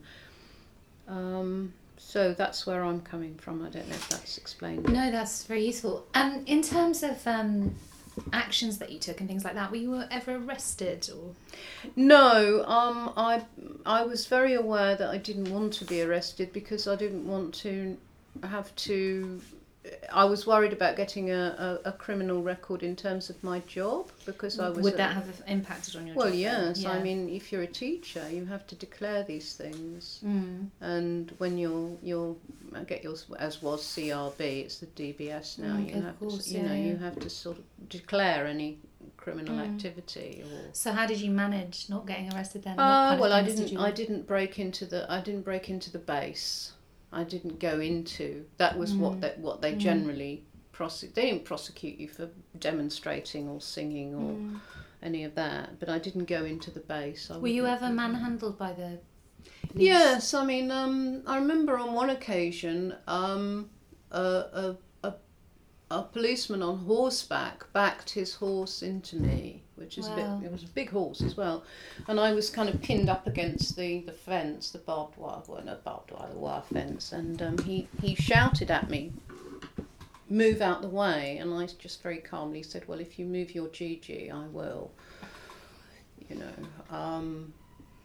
Speaker 2: Um, So that's where I'm coming from. I don't know if that's explained.
Speaker 1: No, that's very useful. And um, in terms of um, actions that you took and things like that, were you ever arrested or?
Speaker 2: No, um, I I was very aware that I didn't want to be arrested because I didn't want to have to. I was worried about getting a, a, a criminal record in terms of my job because I was.
Speaker 1: Would
Speaker 2: a,
Speaker 1: that have impacted on your
Speaker 2: well,
Speaker 1: job?
Speaker 2: Well, yes.
Speaker 1: Yeah.
Speaker 2: I mean, if you're a teacher, you have to declare these things,
Speaker 1: mm.
Speaker 2: and when you're you're I get yours as was C R B, it's the D B S now.
Speaker 1: Mm,
Speaker 2: you
Speaker 1: of
Speaker 2: have
Speaker 1: course,
Speaker 2: to, you
Speaker 1: yeah,
Speaker 2: know
Speaker 1: yeah.
Speaker 2: you have to sort of declare any criminal
Speaker 1: mm.
Speaker 2: activity. Or
Speaker 1: so how did you manage not getting arrested then?
Speaker 2: Uh,
Speaker 1: what kind
Speaker 2: well,
Speaker 1: of
Speaker 2: I
Speaker 1: things
Speaker 2: didn't.
Speaker 1: Did you...
Speaker 2: I didn't break into the. I didn't break into the base. I didn't go into. That was
Speaker 1: mm.
Speaker 2: what that what they
Speaker 1: mm.
Speaker 2: generally. Prosecute. They didn't prosecute you for demonstrating or singing or
Speaker 1: mm.
Speaker 2: any of that, but I didn't go into the base. I
Speaker 1: Were you ever manhandled by the police?
Speaker 2: Yes, I mean, um, I remember on one occasion um, a, a, a, a policeman on horseback backed his horse into me, which is
Speaker 1: wow.
Speaker 2: a bit, it was a big horse as well, and I was kind of pinned up against the, the fence, the barbed wire, well, not barbed wire, the wire fence, and um, he, he shouted at me, move out the way, and I just very calmly said, well, if you move your Gigi, I will. You know, um,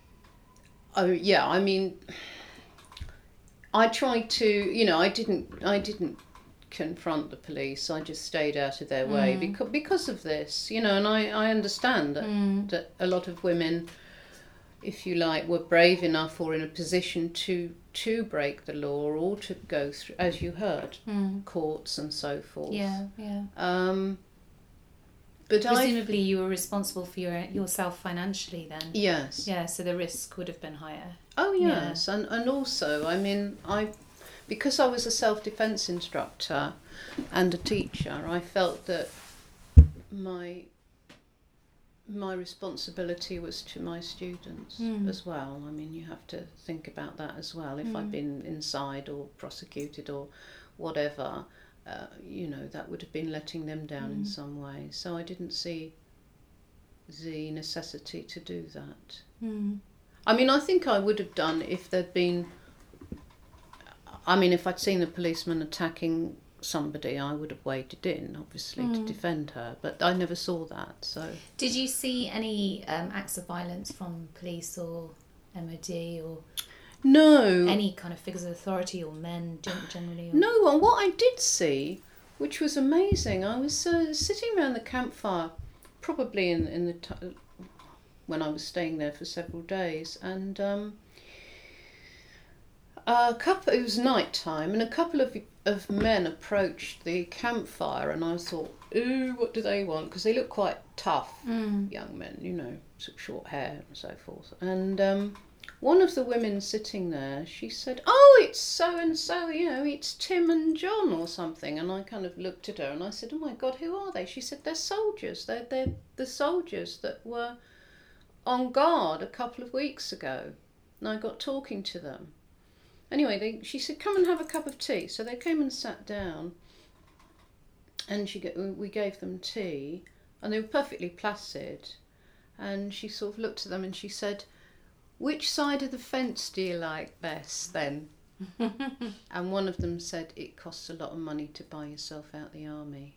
Speaker 2: oh yeah, I mean, I tried to, you know, I didn't, I didn't confront the police. I just stayed out of their way
Speaker 1: mm.
Speaker 2: because because of this, you know, and I, I understand that
Speaker 1: mm.
Speaker 2: that a lot of women, if you like, were brave enough or in a position to to break the law or to go through, as you heard,
Speaker 1: mm.
Speaker 2: courts and so forth.
Speaker 1: Yeah, yeah.
Speaker 2: Um, but
Speaker 1: presumably I, you were responsible for your yourself financially then.
Speaker 2: Yes.
Speaker 1: Yeah, so the risk would have been higher.
Speaker 2: Oh yes, yeah. and and also, I mean, I because I was a self-defense instructor and a teacher, I felt that my my responsibility was to my students mm. as well. I mean, you have to think about that as well. If mm. I'd been inside or prosecuted or whatever, uh, you know, that would have been letting them down mm. in some way. So I didn't see the necessity to do that.
Speaker 1: Mm.
Speaker 2: I mean, I think I would have done if there'd been... I mean, if I'd seen the policeman attacking somebody, I would have waded in, obviously, mm. to defend her, but I never saw that. So
Speaker 1: did you see any um, acts of violence from police or M O D or
Speaker 2: no
Speaker 1: any kind of figures of authority or men generally? Or...
Speaker 2: No, and what I did see, which was amazing, I was uh, sitting around the campfire, probably in in the t- when I was staying there for several days, and um, a couple. It was night time, and a couple of of men approached the campfire, and I thought, ooh, what do they want? Because they look quite tough,
Speaker 1: mm.
Speaker 2: young men, you know, short hair and so forth. And um, one of the women sitting there, she said, oh, it's so and so, you know, it's Tim and John or something. And I kind of looked at her and I said, oh my God, who are they? She said, they're soldiers. They're, they're the soldiers that were on guard a couple of weeks ago. And I got talking to them. Anyway, they, she said, come and have a cup of tea. So they came and sat down, and she we gave them tea, and they were perfectly placid. And she sort of looked at them and she said, which side of the fence do you like best then? And one of them said, it costs a lot of money to buy yourself out the army.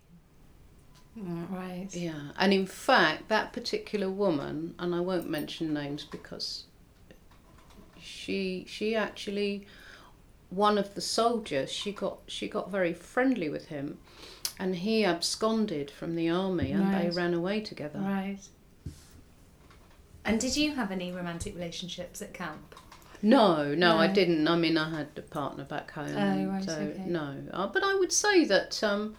Speaker 1: Right.
Speaker 2: Yeah, and in fact, that particular woman, and I won't mention names because she she actually, one of the soldiers, she got she got very friendly with him, and he absconded from the army, and right. they ran away together.
Speaker 1: Right. And did you have any romantic relationships at camp?
Speaker 2: No, no, no. I didn't. I mean, I had a partner back home.
Speaker 1: Oh, right,
Speaker 2: so
Speaker 1: okay.
Speaker 2: No, uh, but I would say that um,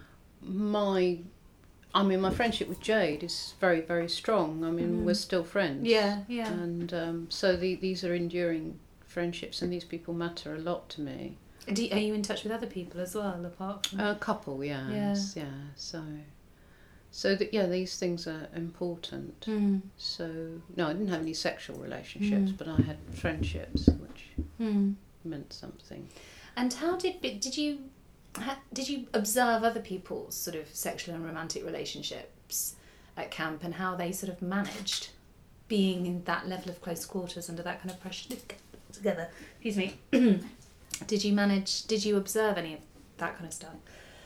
Speaker 2: my, I mean, my friendship with Jade is very, very strong. I mean, mm. we're still friends.
Speaker 1: Yeah, yeah.
Speaker 2: And um, so the, these are enduring friendships, and these people matter a lot to me.
Speaker 1: And do you, are you in touch with other people as well, apart from...
Speaker 2: A couple, yes, yeah. yeah so, so that yeah, these things are important.
Speaker 1: Mm.
Speaker 2: So no, I didn't have any sexual relationships, mm. but I had friendships, which
Speaker 1: mm.
Speaker 2: meant something.
Speaker 1: And how did did you did you observe other people's sort of sexual and romantic relationships at camp, and how they sort of managed being in that level of close quarters under that kind of pressure together? Excuse me. Did you manage? Did you observe any of that kind of stuff?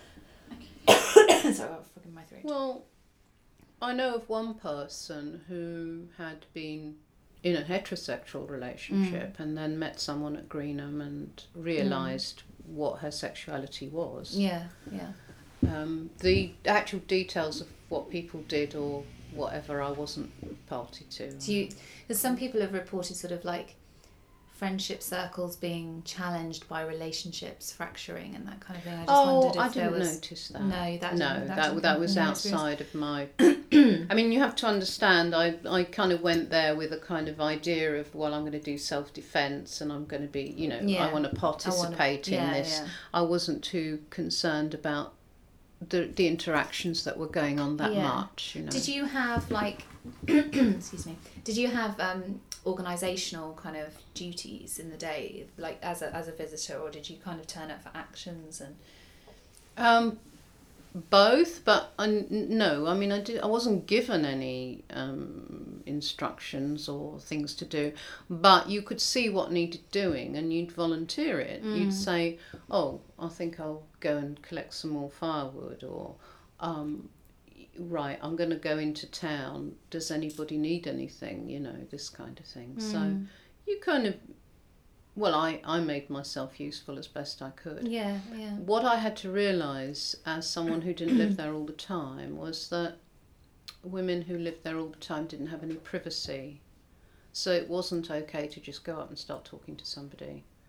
Speaker 1: Sorry, I've fucking my throat.
Speaker 2: Well, I know of one person who had been in a heterosexual relationship mm. and then met someone at Greenham and realised mm. what her sexuality was.
Speaker 1: Yeah, yeah.
Speaker 2: Um, the actual details of what people did or whatever, I wasn't party to.
Speaker 1: Do you? Because some people have reported sort of like friendship circles being challenged by relationships fracturing and that kind of thing. I just
Speaker 2: oh,
Speaker 1: wondered if
Speaker 2: I didn't
Speaker 1: there was...
Speaker 2: notice that.
Speaker 1: No, that
Speaker 2: no,
Speaker 1: didn't, that,
Speaker 2: that
Speaker 1: didn't
Speaker 2: that was outside of my. I mean, you have to understand. I I kind of went there with a kind of idea of, well, I'm going to do self defence and I'm going to be, you know,
Speaker 1: yeah.
Speaker 2: I want to participate
Speaker 1: wanna,
Speaker 2: in
Speaker 1: yeah,
Speaker 2: this.
Speaker 1: Yeah.
Speaker 2: I wasn't too concerned about the the interactions that were going on that
Speaker 1: yeah.
Speaker 2: much. You know.
Speaker 1: Did you have like, excuse me? Did you have um, organisational kind of duties in the day, like as a as a visitor, or did you kind of turn up for actions and?
Speaker 2: Um, both, but I, no. I mean, I did. I wasn't given any um, instructions or things to do, but you could see what needed doing, and you'd volunteer it. Mm. You'd say, "Oh, I think I'll go and collect some more firewood," or um, "Right, I'm going to go into town. Does anybody need anything?" You know, this kind of thing. Mm. So you kind of. Well, I, I made myself useful as best I could.
Speaker 1: Yeah, yeah.
Speaker 2: What I had to realise as someone who didn't live there all the time was that women who lived there all the time didn't have any privacy. So it wasn't okay to just go up and start talking to somebody.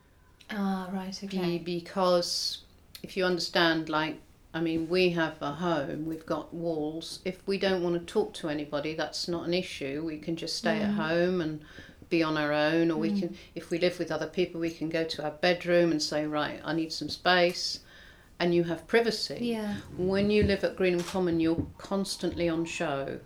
Speaker 1: Ah, right, okay.
Speaker 2: Be- because if you understand, like, I mean, we have a home, we've got walls. If we don't want to talk to anybody, that's not an issue. We can just stay mm. at home and be on our own, or mm. we can, if we live with other people, we can go to our bedroom and say, right, I need some space, and you have privacy.
Speaker 1: Yeah.
Speaker 2: When you live at Greenham Common, you're constantly on show.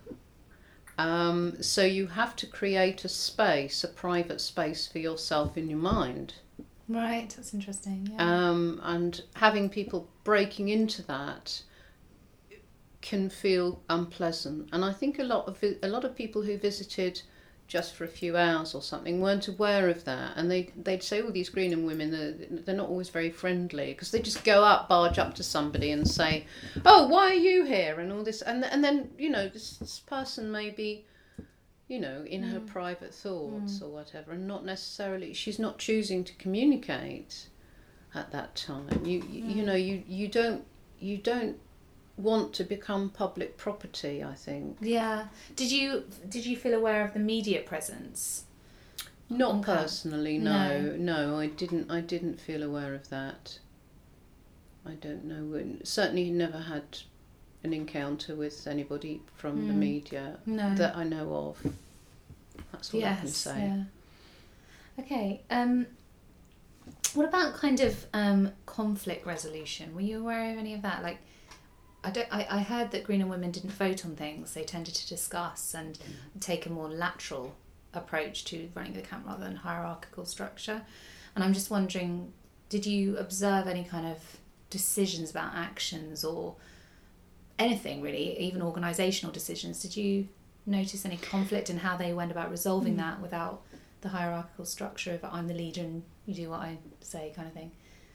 Speaker 2: Um, so you have to create a space, a private space for yourself in your mind.
Speaker 1: Right, that's interesting. Yeah.
Speaker 2: Um, and having people breaking into that can feel unpleasant. And I think a lot of a lot of people who visited just for a few hours or something weren't aware of that, and they they'd say, "Oh, these Greenham women, they're, they're not always very friendly," because they just go up, barge up to somebody, and say, "Oh, why are you here?" and all this, and and then you know this, this person may be, you know, in mm. her private thoughts mm. or whatever, and not necessarily, she's not choosing to communicate at that time. You you, mm. you know you you don't you don't want to become public property, I think.
Speaker 1: Yeah. Did you did you feel aware of the media presence?
Speaker 2: Not personally, no. no. No, I didn't I didn't feel aware of that. I don't know. Certainly never had an encounter with anybody from mm. the media
Speaker 1: no.
Speaker 2: that I know of. That's all
Speaker 1: yes,
Speaker 2: I can say.
Speaker 1: Yeah. Okay. Um, what about kind of um, conflict resolution? Were you aware of any of that? Like, I don't. I, I heard that Greenham women didn't vote on things. They tended to discuss and take a more lateral approach to running the camp rather than hierarchical structure. And I'm just wondering, did you observe any kind of decisions about actions or anything really, even organisational decisions? Did you notice any conflict in how they went about resolving mm. that without the hierarchical structure of I'm the leader and you do what I say kind of thing?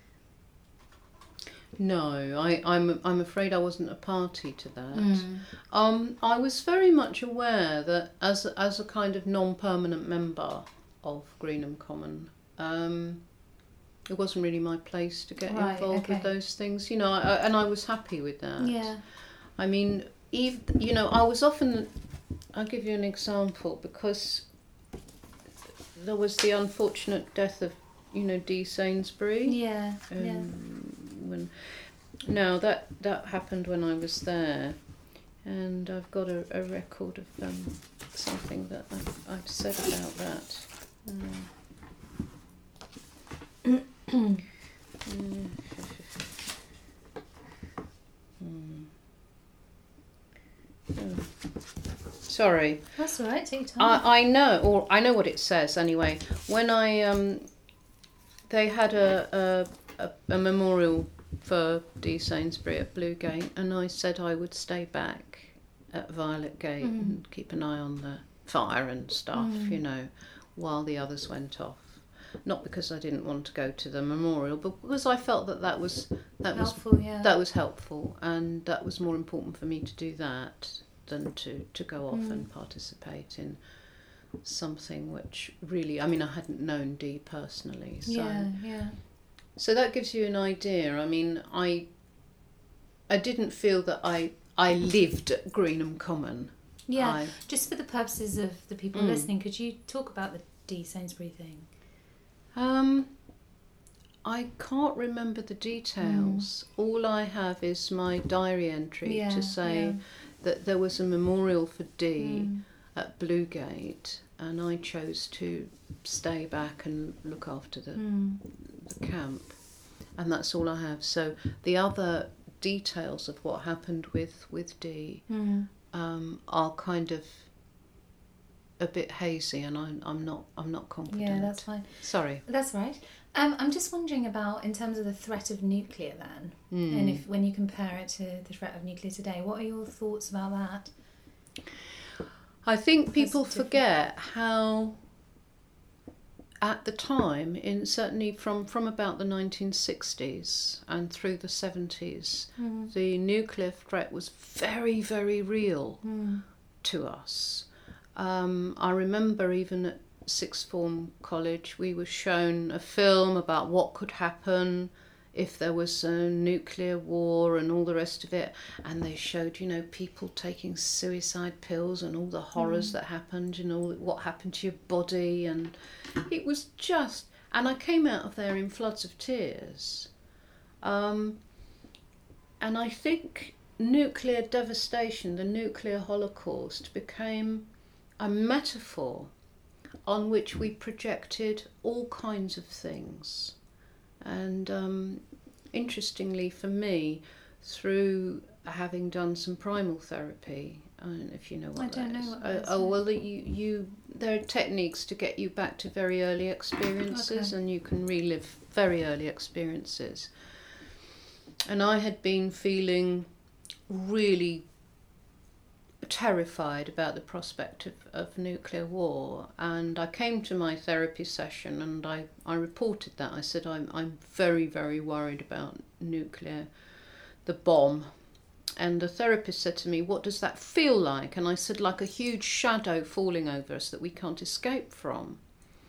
Speaker 2: No, I, I'm I'm afraid I wasn't a party to that.
Speaker 1: Mm.
Speaker 2: Um, I was very much aware that as as a kind of non-permanent member of Greenham Common, um, it wasn't really my place to get
Speaker 1: right,
Speaker 2: involved
Speaker 1: okay.
Speaker 2: with those things, you know, I, and I was happy with that.
Speaker 1: Yeah.
Speaker 2: I mean, even, you know, I was often, I'll give you an example, because there was the unfortunate death of, you know, Dee Sainsbury.
Speaker 1: Yeah,
Speaker 2: um,
Speaker 1: yeah.
Speaker 2: When, now that that happened when I was there, and I've got a, a record of um, something that I've, I've said about that. Um, mm. Oh. Sorry.
Speaker 1: That's all right. Take your time.
Speaker 2: I I know, or I know what it says anyway. When I um, they had a a, a, a memorial for Dee Sainsbury at Bluegate, and I said I would stay back at Violet Gate mm. and keep an eye on the fire and stuff, mm. you know, while the others went off. Not because I didn't want to go to the memorial, but because I felt that that was that
Speaker 1: helpful,
Speaker 2: was
Speaker 1: yeah.
Speaker 2: that was helpful, and that was more important for me to do that than to, to go off mm. and participate in something which really, I mean, I hadn't known Dee personally, so
Speaker 1: yeah, yeah.
Speaker 2: So that gives you an idea. I mean, I I didn't feel that I I lived at Greenham Common.
Speaker 1: Yeah,
Speaker 2: I,
Speaker 1: just for the purposes of the people
Speaker 2: mm.
Speaker 1: listening, could you talk about the Dee Sainsbury thing?
Speaker 2: Um, I can't remember the details. Mm. All I have is my diary entry
Speaker 1: yeah,
Speaker 2: to say
Speaker 1: yeah.
Speaker 2: that there was a memorial for Dee
Speaker 1: mm.
Speaker 2: at Bluegate, and I chose to stay back and look after the,
Speaker 1: mm.
Speaker 2: the camp, and that's all I have. So the other details of what happened with with Dee
Speaker 1: mm.
Speaker 2: um, are kind of a bit hazy, and I'm I'm not I'm not confident.
Speaker 1: Yeah, that's fine.
Speaker 2: Sorry.
Speaker 1: That's right. Um, I'm just wondering about, in terms of the threat of nuclear then,
Speaker 2: mm.
Speaker 1: and if when you compare it to the threat of nuclear today, what are your thoughts about that?
Speaker 2: I think people forget how, at the time, in certainly from, from about the nineteen sixties and through the seventies,
Speaker 1: mm.
Speaker 2: the nuclear threat was very, very real
Speaker 1: mm.
Speaker 2: to us. Um, I remember even at sixth form college we were shown a film about what could happen if there was a nuclear war and all the rest of it, and they showed, you know, people taking suicide pills and all the horrors mm. that happened, you know, what happened to your body, and it was just And I came out of there in floods of tears. Um, and I think nuclear devastation, the nuclear holocaust, became a metaphor on which we projected all kinds of things. And um, interestingly for me, through having done some primal therapy, I don't know if you know what
Speaker 1: I don't
Speaker 2: that
Speaker 1: know
Speaker 2: is.
Speaker 1: what that
Speaker 2: Uh,
Speaker 1: is,
Speaker 2: oh
Speaker 1: no.
Speaker 2: well, you you there are techniques to get you back to very early experiences,
Speaker 1: Okay.
Speaker 2: and you can relive very early experiences. And I had been feeling really terrified about the prospect of, of nuclear war, and I came to my therapy session and I, I reported that. I said I'm I'm very very worried about nuclear, the bomb. And the therapist said to me, what does that feel like? And I said, like a huge shadow falling over us that we can't escape from.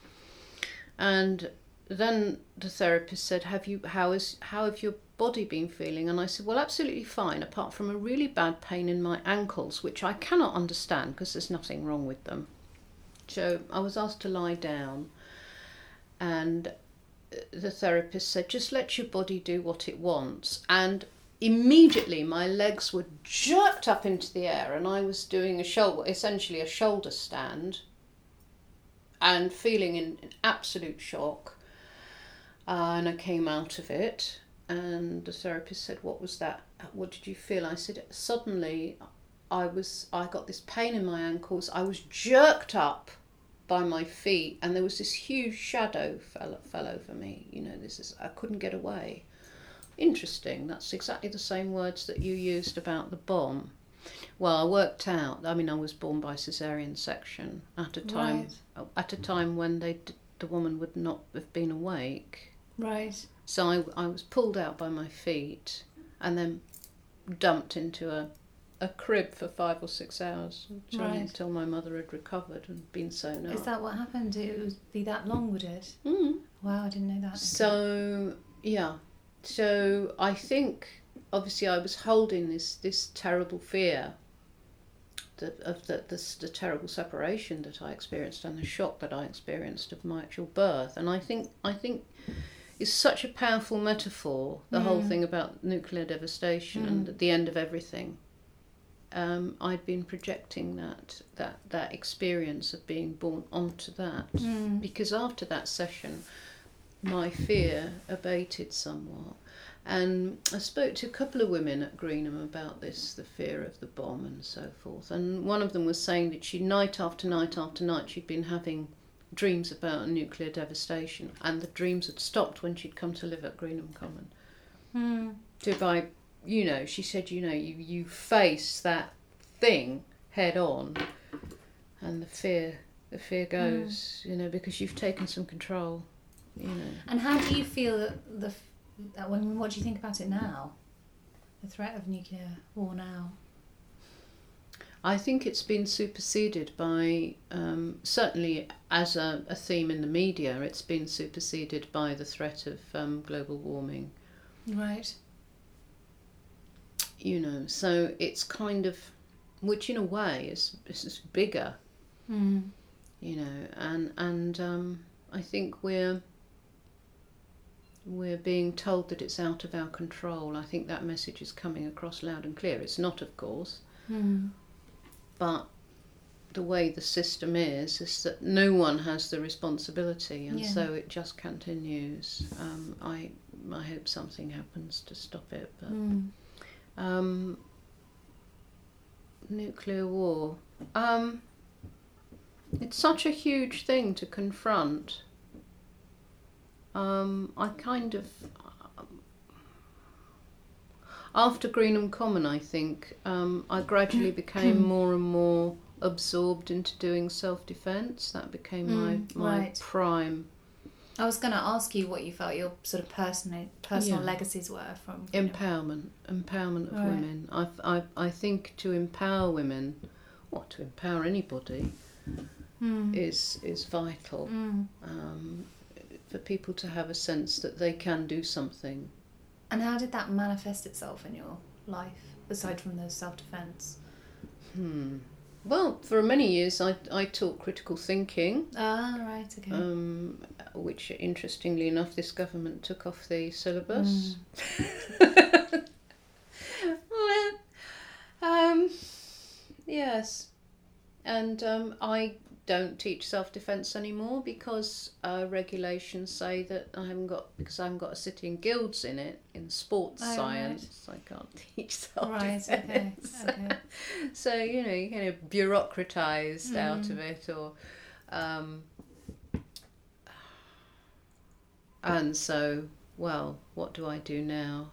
Speaker 2: And then the therapist said, have you how is how have your body been feeling? And I said, well, absolutely fine, apart from a really bad pain in my ankles, which I cannot understand because there's nothing wrong with them. So I was asked to lie down, and the therapist said, just let your body do what it wants. And immediately my legs were jerked up into the air, and I was doing a shoulder, essentially a shoulder stand, and feeling in, in absolute shock. Uh, and I came out of it, and the therapist said, what was that? What did you feel? I said, suddenly I was, I got this pain in my ankles. I was jerked up by my feet, and there was this huge shadow fell, fell over me. You know, this is, I couldn't get away. Interesting, that's exactly the same words that you used about the bomb. Well, I worked out, I mean, I was born by caesarean section at a time,
Speaker 1: Right.
Speaker 2: at a time when they, the woman would not have been awake.
Speaker 1: Right.
Speaker 2: So I, I was pulled out by my feet and then dumped into a, a crib for five or six hours until,
Speaker 1: Right.
Speaker 2: until my mother had recovered and been sewn up.
Speaker 1: Is that what happened? It would be that long, would it?
Speaker 2: Mm.
Speaker 1: Wow, I didn't know that.
Speaker 2: So, yeah. So I think, obviously, I was holding this, this terrible fear that, of the, this, the terrible separation that I experienced and the shock that I experienced of my actual birth. And I think I think it's such a powerful metaphor, the
Speaker 1: Mm.
Speaker 2: whole thing about nuclear devastation
Speaker 1: Mm.
Speaker 2: and at the end of everything. Um, I'd been projecting that, that, that experience of being born onto that.
Speaker 1: Mm.
Speaker 2: Because after that session, my fear abated somewhat. And I spoke to a couple of women at Greenham about this, the fear of the bomb and so forth. And one of them was saying that she, night after night after night, she'd been having dreams about nuclear devastation. And the dreams had stopped when she'd come to live at Greenham Common.
Speaker 1: Mm.
Speaker 2: So by, you know, she said, you know, you, you face that thing head on and the fear, the fear goes, mm. you know, because you've taken some control. You know.
Speaker 1: And how do you feel that the that when what do you think about it now? The threat of nuclear war now.
Speaker 2: I think it's been superseded by um, certainly as a, a theme in the media. It's been superseded by the threat of um, global warming.
Speaker 1: Right.
Speaker 2: You know, so it's kind of, which in a way is is bigger.
Speaker 1: Mm.
Speaker 2: You know, and and um, I think we're. We're being told that it's out of our control. I think that message is coming across loud and clear. It's not, of course,
Speaker 1: Mm.
Speaker 2: but the way the system is, is that no one has the responsibility, and
Speaker 1: Yeah.
Speaker 2: so it just continues. Um, I I hope something happens to stop it. But
Speaker 1: Mm.
Speaker 2: um, nuclear war, um, it's such a huge thing to confront. Um, I kind of, after Greenham Common, I think, um, I gradually became more and more absorbed into doing self-defence. That became
Speaker 1: Mm,
Speaker 2: my, my
Speaker 1: right.
Speaker 2: prime
Speaker 1: I was going to ask you what you felt your sort of personal personal
Speaker 2: Yeah.
Speaker 1: legacies were from you know,
Speaker 2: empowerment, empowerment of
Speaker 1: Right.
Speaker 2: women. I, I, I think to empower women, or to empower anybody,
Speaker 1: Mm.
Speaker 2: is is vital.
Speaker 1: Mm.
Speaker 2: Um, for people to have a sense that they can do something.
Speaker 1: And how did that manifest itself in your life, aside from the self-defence?
Speaker 2: Hmm. Well, for many years I, I taught critical thinking,
Speaker 1: Ah, right, okay.
Speaker 2: um, which interestingly enough this government took off the syllabus.
Speaker 1: Mm.
Speaker 2: Well, um, yes, and um, I don't teach self-defence anymore because uh, regulations say that I haven't got, because I haven't got a sitting guilds in it, in sports
Speaker 1: Oh,
Speaker 2: science, I can't teach
Speaker 1: Right,
Speaker 2: self-defence.
Speaker 1: okay, okay.
Speaker 2: So, you know, you kind of bureaucratised
Speaker 1: Mm.
Speaker 2: out of it, or um, and so, well, what do I do now?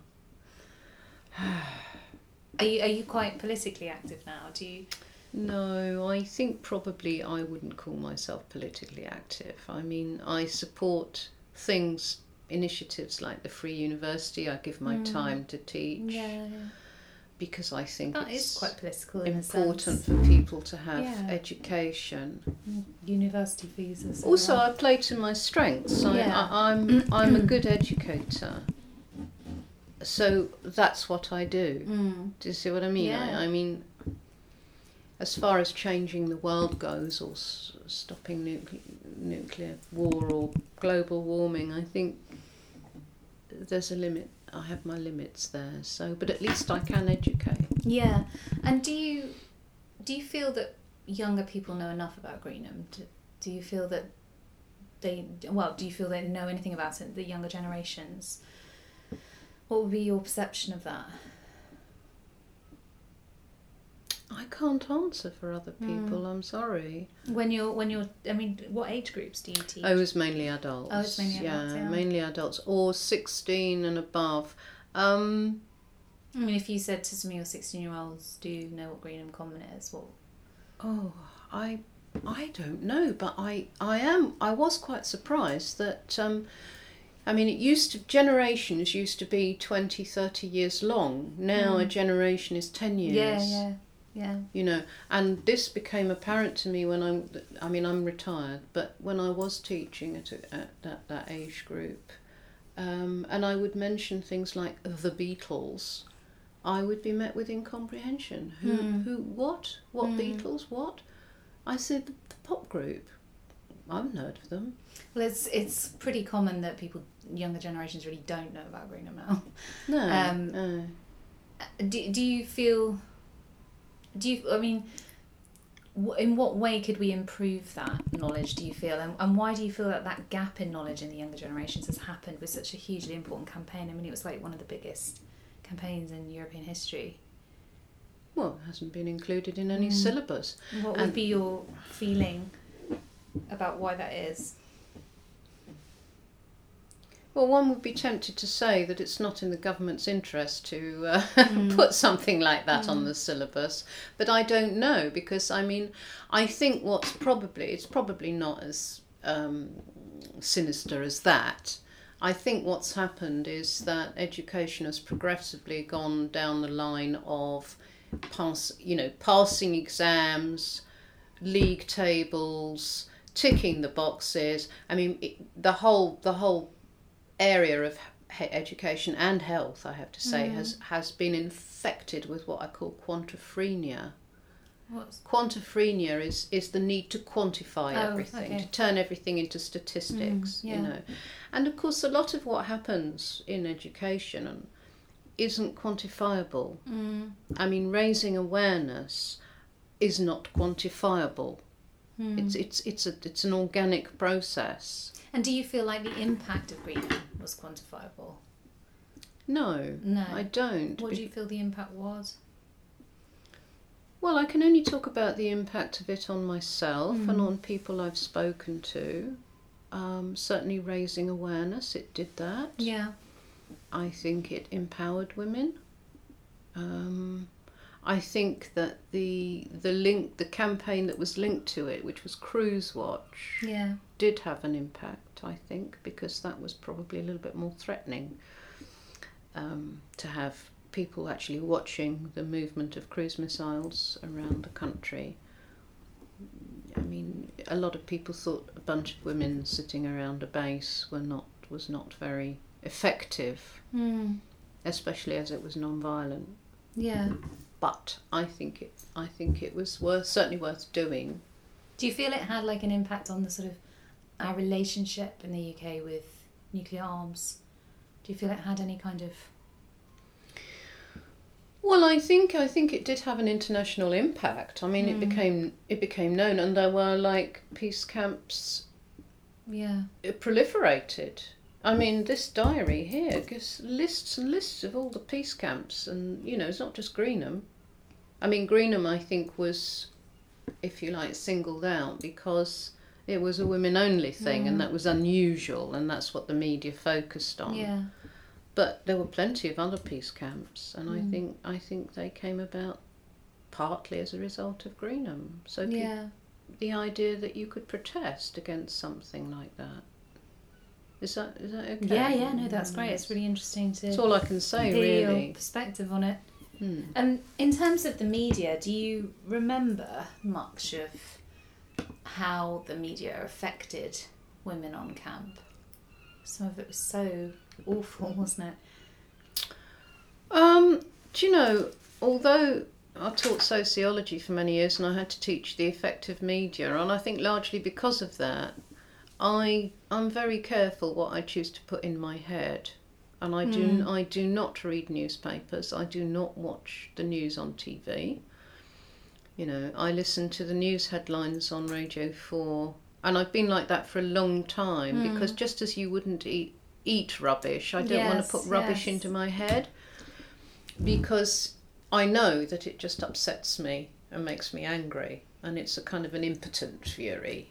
Speaker 1: Are you are you quite politically active now? Do you?
Speaker 2: No, I think probably I wouldn't call myself politically active. I mean, I support things, initiatives like the Free University. I give my
Speaker 1: Mm.
Speaker 2: time to teach
Speaker 1: Yeah, yeah.
Speaker 2: because I think
Speaker 1: That
Speaker 2: it's
Speaker 1: is quite political in a
Speaker 2: important
Speaker 1: sense.
Speaker 2: for people to have
Speaker 1: Yeah.
Speaker 2: education.
Speaker 1: University fees as
Speaker 2: Also,
Speaker 1: well.
Speaker 2: I play to my strengths. I,
Speaker 1: Yeah.
Speaker 2: I, I'm I'm a good educator, so that's what I do.
Speaker 1: Mm.
Speaker 2: Do you see what I mean?
Speaker 1: Yeah.
Speaker 2: I, I mean, as far as changing the world goes, or s- stopping nucle- nuclear war or global warming, I think there's a limit. I have my limits there. So, but at least I can educate.
Speaker 1: Yeah, and do you do you feel that younger people know enough about Greenham? Do, do you feel that they well? Do you feel they know anything about it? The younger generations. What would be your perception of that?
Speaker 2: I can't answer for other people.
Speaker 1: Mm.
Speaker 2: I'm sorry.
Speaker 1: When you're when you're, I mean, what age groups do you teach?
Speaker 2: Oh, it was mainly adults.
Speaker 1: Oh, it's mainly adults, yeah.
Speaker 2: mainly adults, or sixteen and above. Um,
Speaker 1: I mean, if you said to some of your sixteen-year-olds, "Do you know what Greenham Common is?" What?
Speaker 2: oh, I, I don't know, but I, I am. I was quite surprised that. Um, I mean, it used to generations used to be twenty, thirty years long. Now
Speaker 1: Mm.
Speaker 2: a generation is ten years.
Speaker 1: Yeah, yeah, yeah.
Speaker 2: You know, and this became apparent to me when I'm. I mean, I'm retired, but when I was teaching at a, at that that age group, um, and I would mention things like the Beatles, I would be met with incomprehension. Who,
Speaker 1: Mm.
Speaker 2: who, what, what
Speaker 1: Mm.
Speaker 2: Beatles, what? I said the, the pop group. I haven't heard of them.
Speaker 1: Well, it's it's pretty common that people, younger generations, really don't know about Greenham now.
Speaker 2: No.
Speaker 1: Um,
Speaker 2: no.
Speaker 1: Do do you feel? Do you? I mean, wh- in what way could we improve that knowledge? Do you feel, and, and why do you feel that that gap in knowledge in the younger generations has happened with such a hugely important campaign? I mean, it was like one of the biggest campaigns in European history.
Speaker 2: Well, it hasn't been included in any
Speaker 1: Mm.
Speaker 2: syllabus.
Speaker 1: What would
Speaker 2: And-
Speaker 1: be your feeling about why that is?
Speaker 2: Well, one would be tempted to say that it's not in the government's interest to uh,
Speaker 1: Mm.
Speaker 2: put something like that on
Speaker 1: Mm.
Speaker 2: the syllabus, but I don't know, because I mean, I think what's probably, it's probably not as um, sinister as that. I think what's happened is that education has progressively gone down the line of pass, you know, passing exams, league tables, ticking the boxes. I mean, it, the whole the whole area of he- education and health, I have to say,
Speaker 1: Mm.
Speaker 2: has has been infected with what I call quantiphrenia.
Speaker 1: What's
Speaker 2: Quantiphrenia is, is the need to quantify
Speaker 1: Oh,
Speaker 2: everything,
Speaker 1: okay.
Speaker 2: to turn everything into statistics,
Speaker 1: Mm, yeah.
Speaker 2: you know. And of course, a lot of what happens in education and isn't quantifiable.
Speaker 1: mm.
Speaker 2: I mean, raising awareness is not quantifiable.
Speaker 1: Mm.
Speaker 2: It's it's it's a it's an organic process.
Speaker 1: And do you feel like the impact of Greenham was quantifiable?
Speaker 2: No,
Speaker 1: No.
Speaker 2: I don't.
Speaker 1: What do you feel the impact was?
Speaker 2: Well, I can only talk about the impact of it on myself
Speaker 1: Mm.
Speaker 2: and on people I've spoken to. Um, certainly raising awareness, it did that.
Speaker 1: Yeah.
Speaker 2: I think it empowered women. Um, I think that the the link, the campaign that was linked to it, which was Cruise Watch,
Speaker 1: Yeah.
Speaker 2: did have an impact, I think, because that was probably a little bit more threatening, um, to have people actually watching the movement of cruise missiles around the country. I mean, a lot of people thought a bunch of women sitting around a base were not was not very effective,
Speaker 1: Mm.
Speaker 2: especially as it was non-violent.
Speaker 1: Yeah.
Speaker 2: but I think it I think it was worth certainly worth doing.
Speaker 1: Do you feel it had like an impact on the sort of our relationship in the U K with nuclear arms? Do you feel it had any kind of...
Speaker 2: Well, I think I think it did have an international impact. I mean, mm. it became it became known, and there were like peace camps.
Speaker 1: Yeah.
Speaker 2: It proliferated. I mean, this diary here gives lists and lists of all the peace camps, and you know, it's not just Greenham. I mean, Greenham, I think, was, if you like, singled out because it was a women-only thing, mm. and that was unusual, and that's what the media focused on.
Speaker 1: Yeah.
Speaker 2: But there were plenty of other peace camps, and mm. I think I think they came about partly as a result of Greenham. So
Speaker 1: yeah.
Speaker 2: the idea that you could protest against something like that. Is that is that okay?
Speaker 1: Yeah, yeah, no, that's great. It's really interesting to...
Speaker 2: That's all I can say,
Speaker 1: hear
Speaker 2: really.
Speaker 1: Your perspective on it.
Speaker 2: Hmm.
Speaker 1: And in terms of the media, do you remember much of how the media affected women on camp? Some of it was so awful, wasn't it?
Speaker 2: Um, do you know, although I taught sociology for many years and I had to teach the effect of media, and I think largely because of that, I I'm very careful what I choose to put in my head, and I do mm. I do not read newspapers. I do not watch the news on T V. You know, I listen to the news headlines on Radio Four, and I've been like that for a long time mm. because just as you wouldn't eat eat rubbish, I don't yes, want to put rubbish yes. into my head because I know that it just upsets me and makes me angry, and it's a kind of an impotent fury.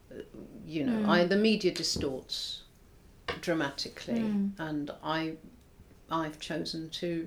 Speaker 2: You know, mm. I the media distorts dramatically, mm. and I, I've chosen to.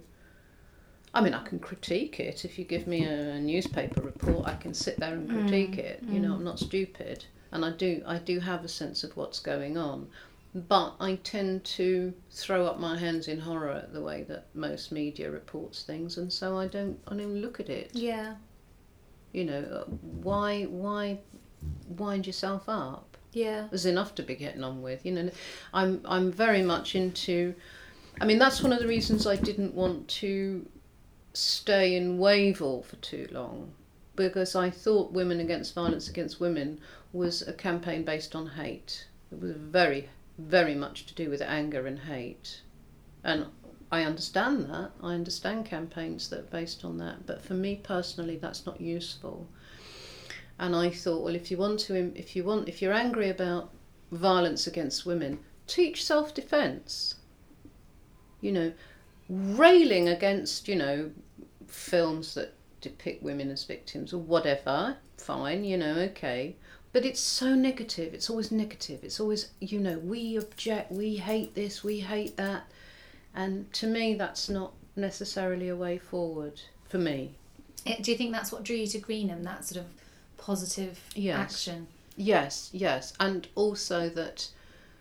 Speaker 2: I mean, I can critique it. If you give me a newspaper report, I can sit there and critique mm. it. You know, I'm not stupid, and I do. I do have a sense of what's going on, but I tend to throw up my hands in horror at the way that most media reports things, and so I don't. I don't look at it.
Speaker 1: Yeah.
Speaker 2: You know, why? Why? Wind yourself up.
Speaker 1: Yeah.
Speaker 2: There's enough to be getting on with. You know, I'm I'm very much into. I mean, that's one of the reasons I didn't want to stay in Wavell for too long, because I thought Women Against Violence Against Women was a campaign based on hate. It was very, very much to do with anger and hate, and I understand that. I understand campaigns that are based on that, but for me personally, that's not useful. And I thought, well, if you want to, if you want, if you're angry about violence against women, teach self-defense. You know, railing against, you know, films that depict women as victims or whatever, fine, you know, okay. But it's so negative. It's always negative. It's always, you know, we object, we hate this, we hate that. And to me, that's not necessarily a way forward for me.
Speaker 1: Do you think that's what drew you to Greenham, that sort of positive
Speaker 2: yes.
Speaker 1: action?
Speaker 2: Yes, yes. And also that,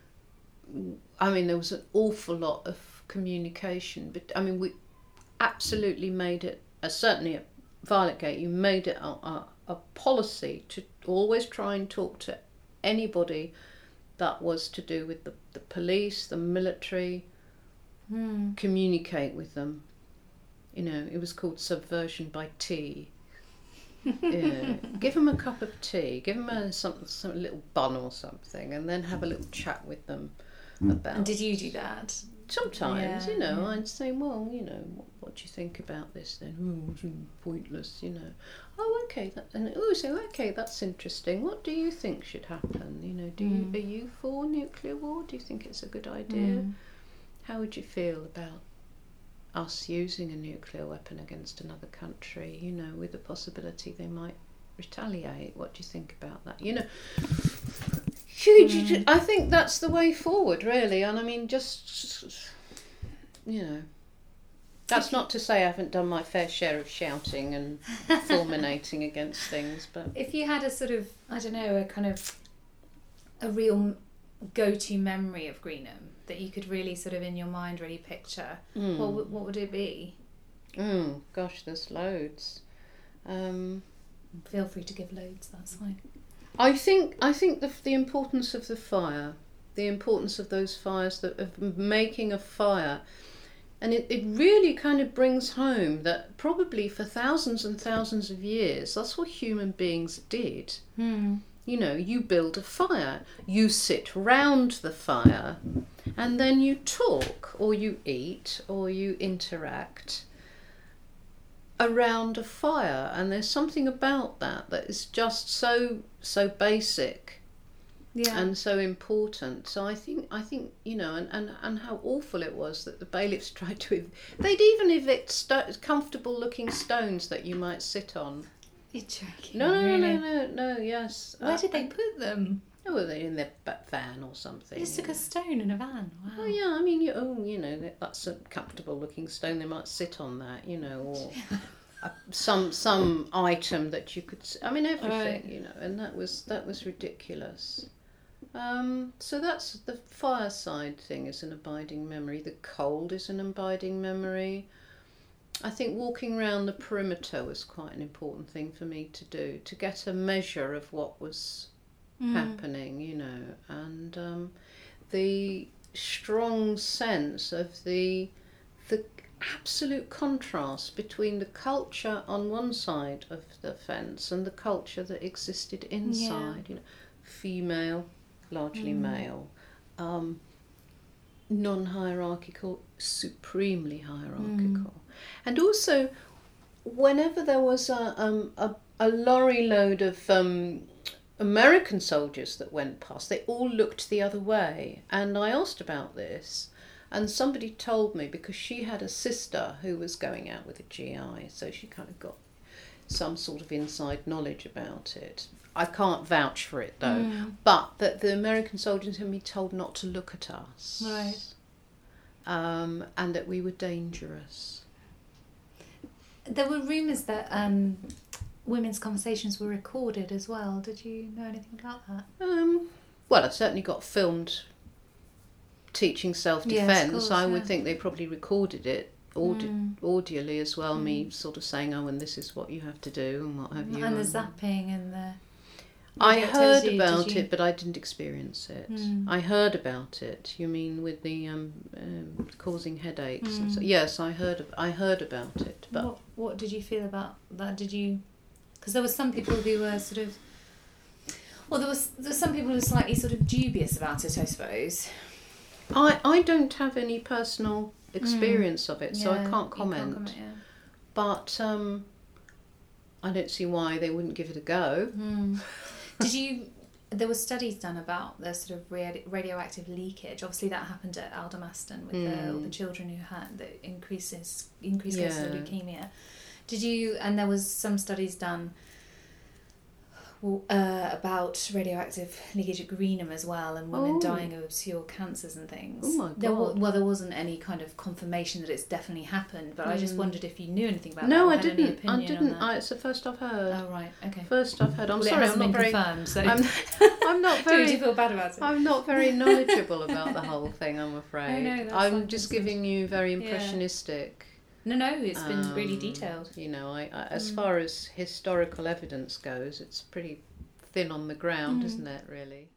Speaker 2: I mean, there was an awful lot of communication. But I mean, we absolutely made it, uh, certainly at Violetgate, you made it a, a, a policy to always try and talk to anybody that was to do with the, the police, the military,
Speaker 1: mm.
Speaker 2: communicate with them. You know, it was called subversion by tea. Yeah. Give them a cup of tea, give them a some, some little bun or something, and then have a little chat with them about.
Speaker 1: And did you do that?
Speaker 2: Sometimes, yeah, you know,
Speaker 1: yeah.
Speaker 2: I'd say, well, you know, what, what do you think about this then? Oh, it's pointless, you know. Oh, okay, that, and oh, so okay, that's interesting. What do you think should happen? You know, do mm. you are you for nuclear war? Do you think it's a good idea?
Speaker 1: Mm.
Speaker 2: How would you feel about us using a nuclear weapon against another country, you know, with the possibility they might retaliate? What do you think about that? You know, huge. Mm. I think that's the way forward, really. And I mean, just, you know, that's not to say I haven't done my fair share of shouting and fulminating against things, but
Speaker 1: if you had a sort of, I don't know, a kind of a real go-to memory of Greenham that you could really sort of in your mind really picture,
Speaker 2: mm.
Speaker 1: what w- what would it be?
Speaker 2: Mm, gosh, there's loads. Um,
Speaker 1: Feel free to give loads. That's fine.
Speaker 2: I think I think the the importance of the fire, the importance of those fires, that of making a fire And it, it really kind of brings home that probably for thousands and thousands of years, that's what human beings did.
Speaker 1: Mm.
Speaker 2: You know, you build a fire, you sit round the fire, and then you talk, or you eat, or you interact around a fire. And there's something about that that is just so so basic.
Speaker 1: Yeah.
Speaker 2: And so important. So I think, I think you know, and, and, and how awful it was that the bailiffs tried to... Ev- They'd even evict sto- comfortable-looking stones that you might sit on.
Speaker 1: You're joking.
Speaker 2: No, no,
Speaker 1: really?
Speaker 2: no, no, no, no, yes.
Speaker 1: Where
Speaker 2: Uh,
Speaker 1: did they put them?
Speaker 2: Oh, were they in their back van or something?
Speaker 1: They just took
Speaker 2: you
Speaker 1: a
Speaker 2: know.
Speaker 1: stone in a van. Wow.
Speaker 2: Oh, yeah, I mean, you, oh, you know, that- that's a comfortable-looking stone. They might sit on that, you know, or... Uh, some some item that you could... I mean, everything,
Speaker 1: Right.
Speaker 2: you know, and that was that was ridiculous. Um, so that's the fireside thing is an abiding memory. The cold is an abiding memory. I think walking around the perimeter was quite an important thing for me to do, to get a measure of what was
Speaker 1: Mm.
Speaker 2: happening, you know, and um, the strong sense of the the absolute contrast between the culture on one side of the fence and the culture that existed inside.
Speaker 1: Yeah.
Speaker 2: You know, female, largely
Speaker 1: Mm.
Speaker 2: male, um, non-hierarchical, supremely hierarchical,
Speaker 1: Mm.
Speaker 2: and also whenever there was a um, a, a lorry load of um, American soldiers that went past, they all looked the other way. And I asked about this, and somebody told me, because she had a sister who was going out with a G I, so she kind of got some sort of inside knowledge about it. I can't vouch for it though,
Speaker 1: Mm.
Speaker 2: but that the American soldiers had been told not to look at us,
Speaker 1: Right.
Speaker 2: um, and that we were dangerous.
Speaker 1: There were rumours that um, women's conversations were recorded as well. Did you know anything about that?
Speaker 2: Um, well, I certainly got filmed teaching self-defence.
Speaker 1: Yes, of course,
Speaker 2: I would
Speaker 1: yeah.
Speaker 2: think they probably recorded it audi-
Speaker 1: Mm.
Speaker 2: audially as well, me
Speaker 1: Mm.
Speaker 2: sort of saying, oh, and this is what you have to do and what have you.
Speaker 1: And the zapping and the...
Speaker 2: I
Speaker 1: Did it
Speaker 2: heard
Speaker 1: tell you-
Speaker 2: about
Speaker 1: did you-
Speaker 2: it, but I didn't experience it.
Speaker 1: Mm.
Speaker 2: I heard about it. You mean with the um, um, causing headaches? And so,
Speaker 1: Mm.
Speaker 2: yes, I heard. Of, I heard about it, but
Speaker 1: What, what did you feel about that? Did you... Because there were some people who were sort of... Well, there was there were some people who were slightly sort of dubious about it, I suppose.
Speaker 2: I I don't have any personal experience of it, so I
Speaker 1: Yeah,
Speaker 2: can't
Speaker 1: you
Speaker 2: comment.
Speaker 1: comment, yeah.
Speaker 2: But um, I don't see why they wouldn't give it a go.
Speaker 1: Mm. Did you... There were studies done about the sort of radi- radioactive leakage. Obviously, that happened at Aldermaston with the, all the
Speaker 2: Mm.
Speaker 1: children who had the increases increased cases of
Speaker 2: Yeah.
Speaker 1: leukemia. Did you? And there was some studies done well, uh, about radioactive leakage at Greenham as well, and women
Speaker 2: Oh.
Speaker 1: dying of obscure cancers and things.
Speaker 2: Oh my
Speaker 1: There wa-
Speaker 2: God.
Speaker 1: well, there wasn't any kind of confirmation that it's definitely happened, but I just
Speaker 2: Mm.
Speaker 1: wondered if you knew anything about that.
Speaker 2: No,
Speaker 1: or
Speaker 2: I
Speaker 1: had any
Speaker 2: didn't. I
Speaker 1: opinion
Speaker 2: didn't.
Speaker 1: On that.
Speaker 2: I, it's the first I've heard.
Speaker 1: Oh right, okay.
Speaker 2: First I've heard. I'm
Speaker 1: Well, it
Speaker 2: sorry, I'm
Speaker 1: hasn't
Speaker 2: not
Speaker 1: been
Speaker 2: very.
Speaker 1: confirmed, so
Speaker 2: I'm, I'm not
Speaker 1: do you
Speaker 2: very.
Speaker 1: feel bad about it?
Speaker 2: I'm not very knowledgeable about the whole thing. I'm afraid.
Speaker 1: no, that's
Speaker 2: I'm
Speaker 1: fine,
Speaker 2: just
Speaker 1: that's
Speaker 2: giving you very
Speaker 1: Yeah.
Speaker 2: impressionistic.
Speaker 1: No, no, it's been really
Speaker 2: um,
Speaker 1: detailed.
Speaker 2: You know, I, I as
Speaker 1: Mm.
Speaker 2: far as historical evidence goes, it's pretty thin on the ground,
Speaker 1: Mm.
Speaker 2: isn't it? Really.